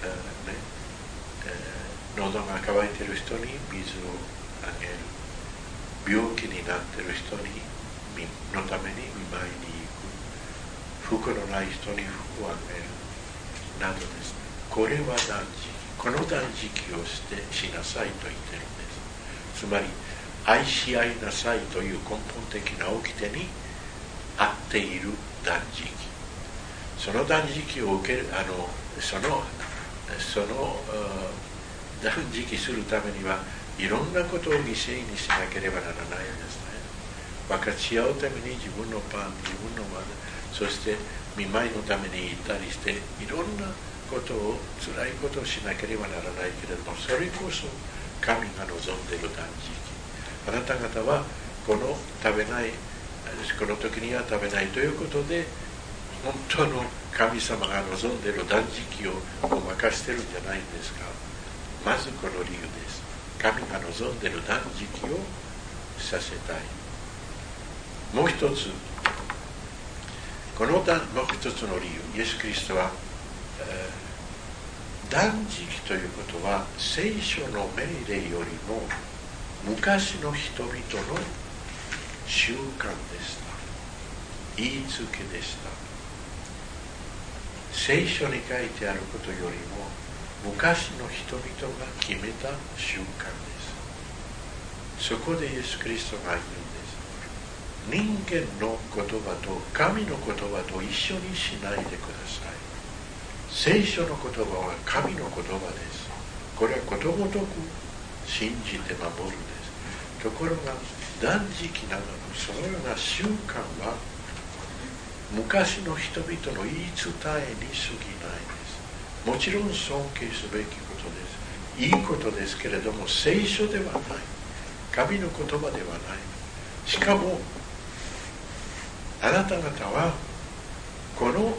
えーねえー、喉が渇いている人に水をあげる、病気になっている人にのために見舞いに行く、服のない人に服をあげるなどですね。これは断食、この断食をしてしなさいと言っているんです。つまり愛し合いなさいという根本的な掟に合っている断食。その断食を受ける、あのそのその断食するためにはいろんなことを犠牲にしなければならないんですね。分かち合うために自分のパン、自分のマナ、そして見舞いのために行ったりして、いろんなことを、辛いことをしなければならないけれども、それこそ神が望んでいる断食。あなた方はこの食べない、この時には食べないということで、本当の神様が望んでいる断食をごまかしてるんじゃないんですか。まずこの理由です。神が望んでいる断食をさせたい。もう一つ、このもう一つの理由、イエス・キリストは、えー、断食ということは聖書の命令よりも昔の人々の習慣でした。言いつけでした。聖書に書いてあることよりも昔の人々が決めた習慣です。そこでイエス・キリストが言うんです。人間の言葉と神の言葉と一緒にしないでください。聖書の言葉は神の言葉です。これはことごとく信じて守るんです。ところが断食などのそのような習慣は昔の人々の言い伝えに過ぎないです。もちろん尊敬すべきことです。いいことですけれども聖書ではない。神の言葉ではない。しかもあなた方はこの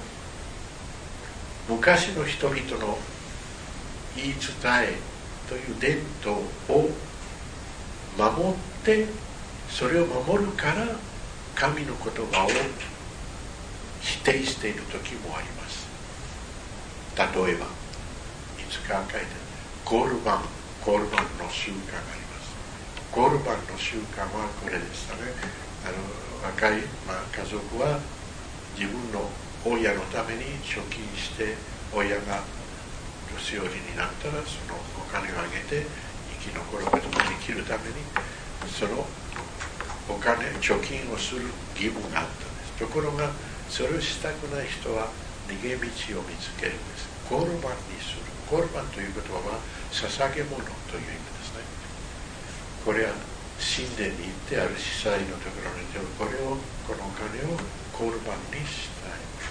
昔の人々の言い伝えという伝統を守ってそれを守るから神の言葉を否定している時もあります。例えばいつか書いてコールバンコールバンの習慣があります。コールバンの習慣はこれでしたね。あの若い、まあ、家族は自分の親のために貯金して親が年寄りになったらそのお金をあげて生き残ることができるためにそのお金貯金をする義務があったんです。ところがそれをしたくない人は逃げ道を見つけるんです。コールバンにする。 コルバンという言葉は捧げ物という意味ですね。これは神殿に行ってある司祭のところに行ってこれをこのお金をコルバンにしたいんです。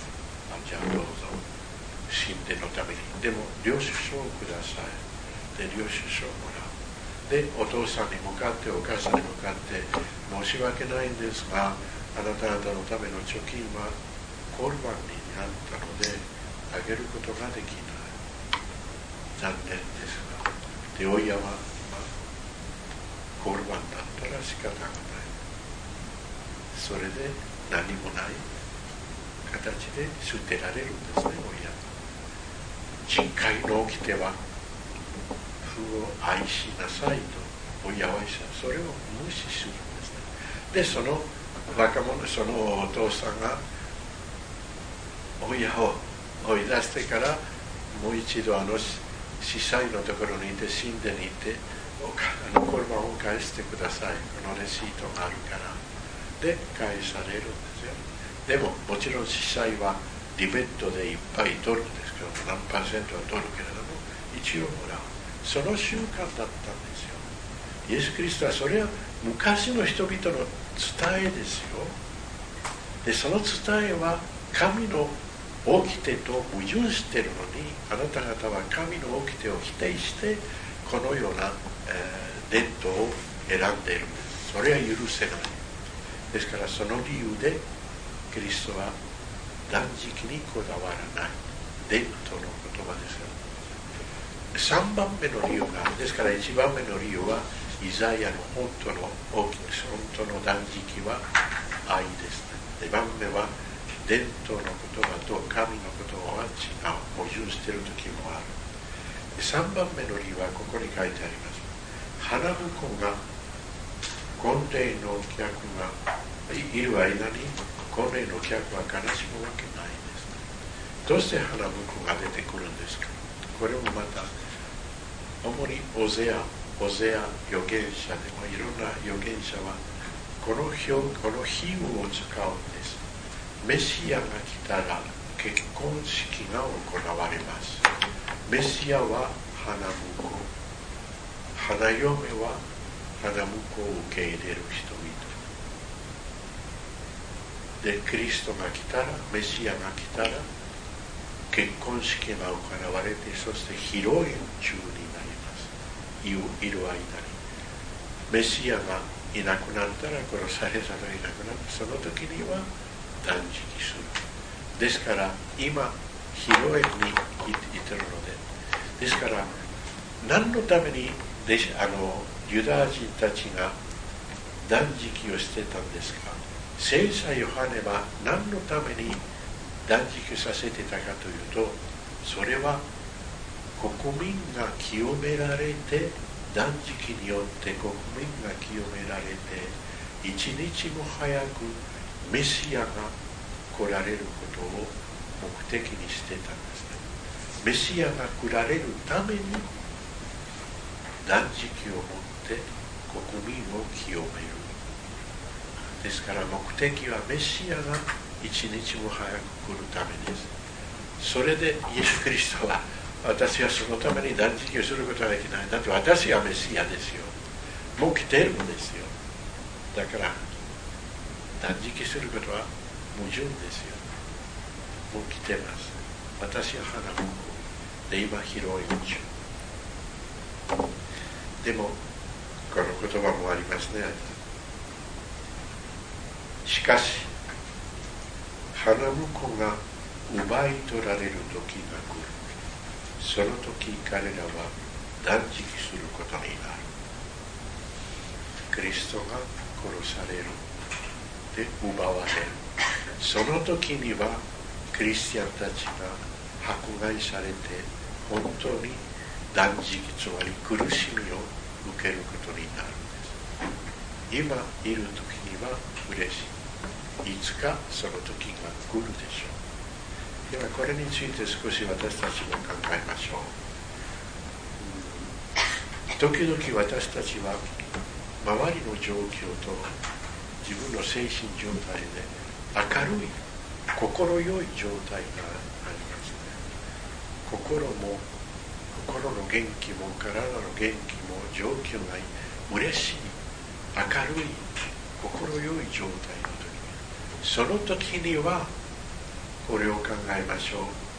あ、じゃあどうぞ神殿のために。でも領収書をください。で領収書をもらう。でお父さんに向かってお母さんに向かって申し訳ないんですが、あなた方のための貯金はコルバンになったのであげることができない。残念ですが。で親は、まあ、コルバンだったら仕方がない。それで何もない形で捨てられるんですね。親。実会の掟は父を愛しなさいと親はしそれを無視するんですね。でその若者、そのお父さんが親を追い出してからもう一度あの司祭のところにいて神殿に行ってあのコルバンを返してください。このレシートがあるから。で返されるんですよ。でももちろん司祭はリベットでいっぱい取るんですけど何パーセントは取るけれども一応もらう。その習慣だったんですよ。イエス・キリストはそれは昔の人々の伝えですよ。でその伝えは神の掟と矛盾しているのに、あなた方は神の掟を否定してこのような、えー、伝統を選んでいるんです。それは許せない。ですからその理由でキリストは断食にこだわらない伝統の言葉ですよ。さんばんめの理由がある。ですからいちばんめの理由はイザヤの本当の大きな本当の断食は愛ですね。にばんめは伝統の言葉と神の言葉は違う、矛盾している時もある。さんばんめの理由はここに書いてあります。花婿が婚礼の客がいる間に婚礼の客は悲しむわけないです、ね。どうして花婿が出てくるんですか。これもまた主にオゼア、オゼア預言者でもいろんな預言者はこの表、この比喩を使うんです。メシアが来たら結婚式が行われます。メシアは花婿、花嫁は花婿を受け入れる人々で、キリストが来たら、メシアが来たら結婚式が行われて、そして披露宴中になります。いる間にメシアがいなくなったら、殺されざるを得なくなって、その時には断食する。ですから今披露宴にいてるので、ですから何のためにあのユダヤ人たちが断食をしてたんですか。聖者ヨハネは何のために断食させてたかというと、それは国民が清められて、断食によって国民が清められて、一日も早くメシアが来られることを目的にしてたんですね。メシアが来られるために断食をもって国民を清める。ですから目的はメシアが一日も早く来るためです。それでイエス・キリストは、私はそのために断食をすることはできない。だって私はメシアですよ。もう来ているんですよ。だから断食することは矛盾ですよ。もう来てます。私は花婿で今披露宴中。でもこの言葉もありますね。しかし花婿が奪い取られる時が来る。その時彼らは断食することになる。キリストが殺される。で奪われる。その時にはクリスチャンたちが迫害されて本当に断食、つまり苦しみを受けることになるんです。今いる時には嬉しい。いつかその時が来るでしょう。ではこれについて少し私たちも考えましょう。時々私たちは周りの状況と自分の精神状態で明るい心よい状態がありますね。心も元気も体の元気も状況が嬉しい、明るい、心よい状態の時、その時にはこれを考えましょう。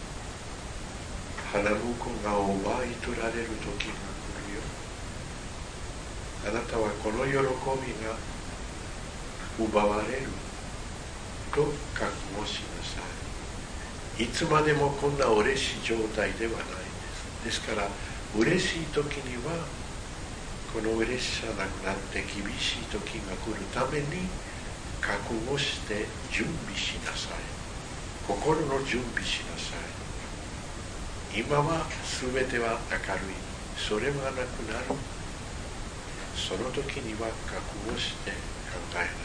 花婿が奪い取られる時が来るよ。あなたはこの喜びが奪われると覚悟しなさい。いつまでもこんな嬉しい状態ではないです。ですから嬉しい時にはこの嬉しさなくなって厳しい時が来るために覚悟して準備しなさい。心の準備しなさい。今は全ては明るい。それがなくなる。その時には覚悟して考えなさい。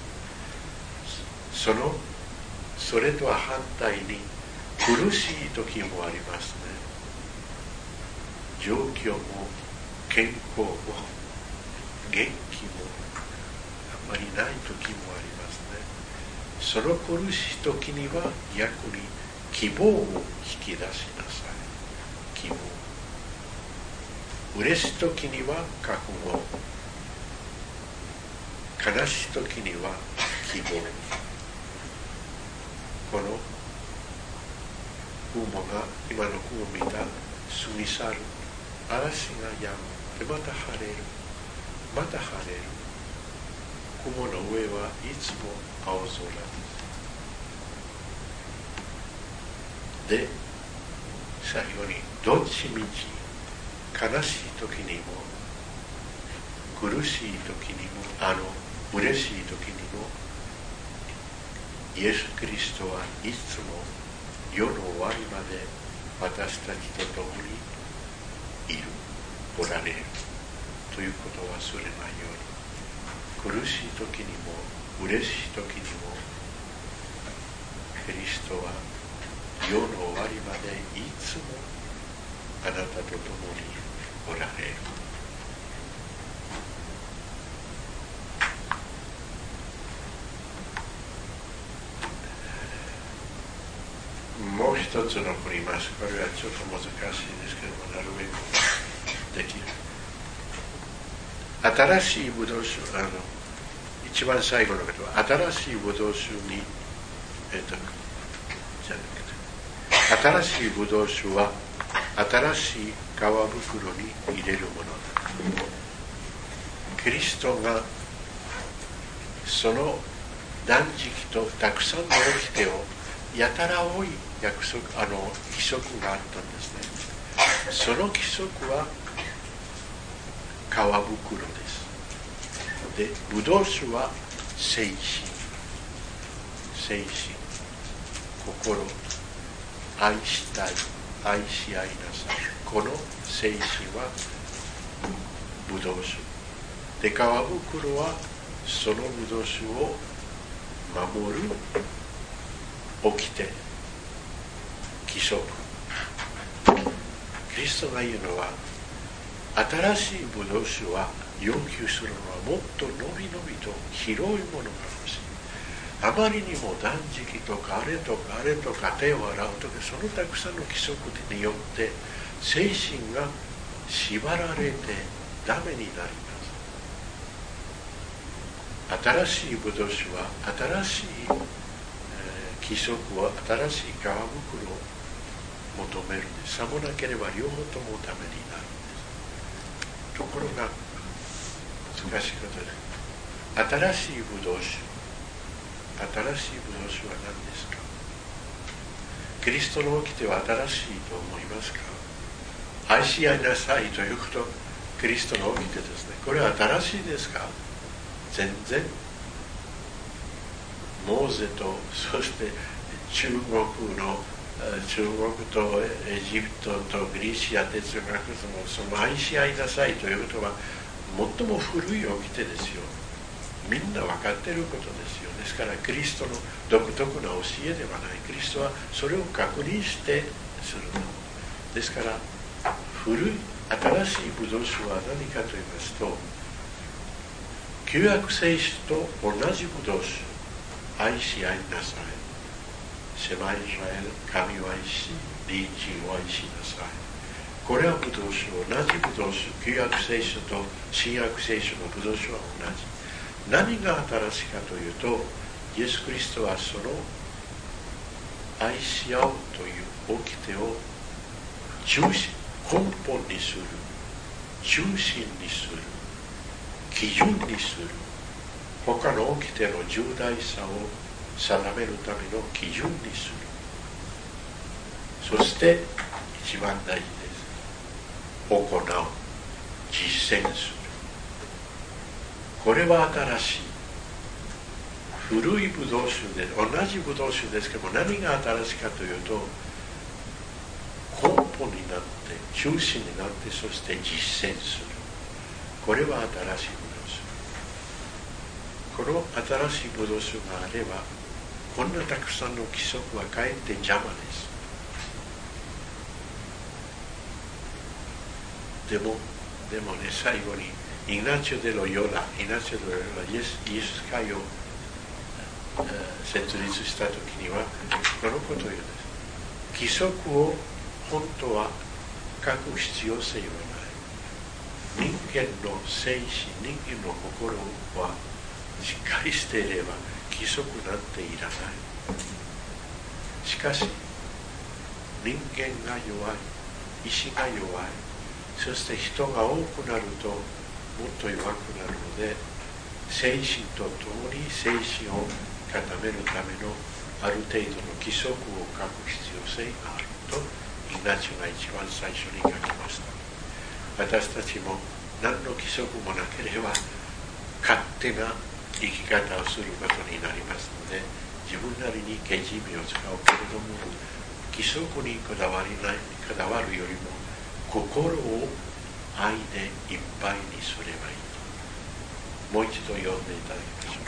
そのそれとは反対に苦しい時もありますね。状況も健康も元気もあんまりない時もありますね。その苦しい時には逆に希望を引き出しなさい。希望。嬉しい時には覚悟、悲しい時には希望。この雲が今の雲を見た過ぎ去る、嵐が止む、でまた晴れる、また晴れる。雲の上はいつも青空です。で、最後にどっちみち悲しい時にも苦しい時にもあの嬉しい時にもイエス・キリストはいつも世の終わりまで私たちと共にいる、おられるということを忘れないように、苦しい時にも嬉しい時にもキリストは世の終わりまでいつもあなたと共におられる。もう一つ残ります。これはちょっと難しいですけども、なるべくできる。新しいブドウ酒、あの一番最後のことは新しいブドウ酒に、えっとじゃなくて新しいブドウ酒は新しい皮袋に入れるものだ。キリストがその断食とたくさんの掟をやたら多い約束、あの規則があったんですね。その規則は皮袋です。で、ブドウ酒は精神、精神、心、愛したい、愛し合いなさい。この精神はブドウ酒で、皮袋はそのブドウ酒を守る掟、規則。キリストが言うのは、新しいブドウ酒は要求するのはもっと伸び伸びと広いものが欲しい。あまりにも断食とかあれとかあれとか手を洗うとか、そのたくさんの規則によって精神が縛られてダメになります。新しいブドウ酒は新しい、えー、規則は新しい皮袋を求めるんです。さもなければ両方ともダメになるんです。ところが難しいことです。新しいブドウ酒、新しいブドウ酒は何ですか？キリストの掟は新しいと思いますか？愛し合いなさいということ、キリストの掟ですね。これは新しいですか？全然。モーゼと、そして中国の中国とエジプトとギリシア哲学のその愛し合いなさいということは最も古い掟ですよ。みんな分かっていることですよ。ですからキリストの独特な教えではない。キリストはそれを確認してするのですから、古い新しいブドウ酒は何かと言いますと、旧約聖書と同じブドウ酒、愛し合いなさい。シェマイスラエル、神を愛し、隣人を愛しなさい。 これはブドウ酒、同じブドウ酒、旧約聖書と新約聖書のブドウ酒は同じ。何が新しいかというと、イエス・キリストはその愛し合うという掟を中心、根本にする、中心にする、基準にする、他の掟の重大さを定めるための基準にする。そして一番大事です。行う、実践する。これは新しい。古いブドウ酒で、同じブドウ酒ですけども、何が新しいかというと、根本になって、中心になって、そして実践する。これは新しいブドウ酒。この新しいブドウ酒があれば、こんなたくさんの規則はかえって邪魔です。でも、でもね、最後に、イグナチオ・デ・ロヨラ、イグナチオ・デ・ロヨラ、イエス、イエス会を設立したときには、このことを言うんです。規則を本当は書く必要性はない。人間の精神、人間の心はしっかりしていれば規則なんていらない。しかし、人間が弱い、意志が弱い、そして人が多くなるともっと弱くなるので、精神とともに精神を固めるためのある程度の規則を書く必要性があるとイグナチオが一番最初に書きました。私たちも何の規則もなければ勝手な生き方をすることになりますので、自分なりにけじめを使うけれども、規則にこだわりない、こだわるよりも心を愛でいっぱいにすればいいと。もう一度読んでいただきましょう。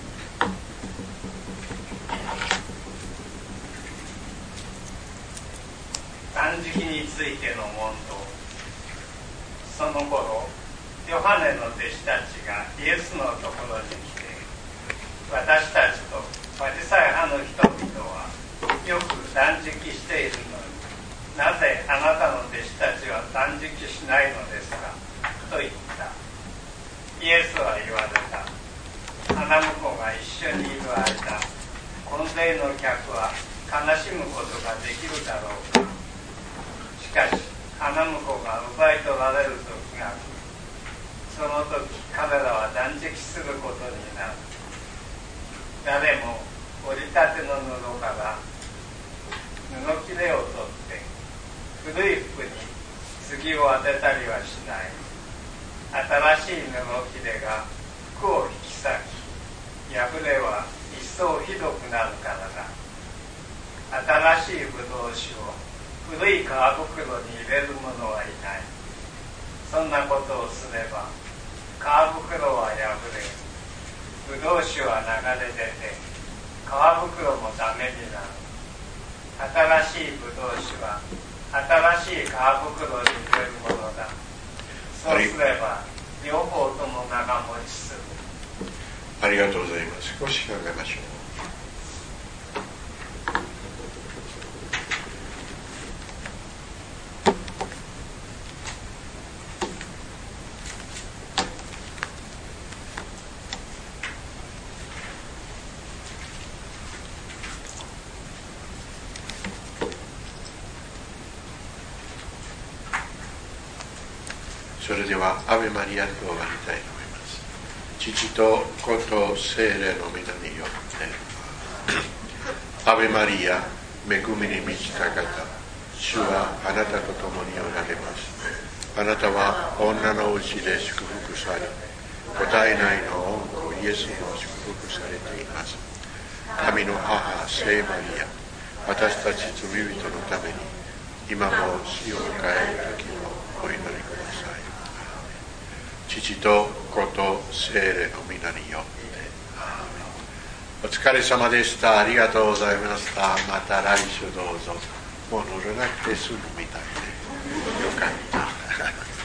断食についての問答。その頃、ヨハネの弟子たちがイエスのところに来て、私たちとパリサイ派の人々はよく断食しているのに、なぜあなたの弟子たちは断食しないのですかと言った。イエスは言われた。花婿が一緒にいる間、婚礼の客は悲しむことができるだろうか。しかし花婿が奪い取られる時が来る。その時彼らは断食することになる。誰も折りたての布から布切れを取って古い服に杉を当てたりはしない。新しい布切れが服を引き裂き、破れは一層ひどくなるからだ。新しいブドウ酒を古い皮袋に入れる者はいない。そんなことをすれば皮袋は破れ、ブドウ酒は流れ出て、皮袋もダメになる。新しいブドウ酒は新しい皮袋に入れるものだ。そうすれば両方とも長持ちする。 ありがとうございます。少し考えましょう。それではアベマリアと終わりたいと思います。父と子と聖霊の皆によってアベマリア、恵みに満ちた方、主はあなたと共におられます。あなたは女のうちで祝福され、ご体内の恩子イエスも祝福されています。神の母聖マリア、私たち罪人のために今も死を迎える時もお祈りください。父と子と聖霊の皆によってお疲れ様でした。ありがとうございました。また来週どうぞ。もう乗らなくて済むみたいでよかった。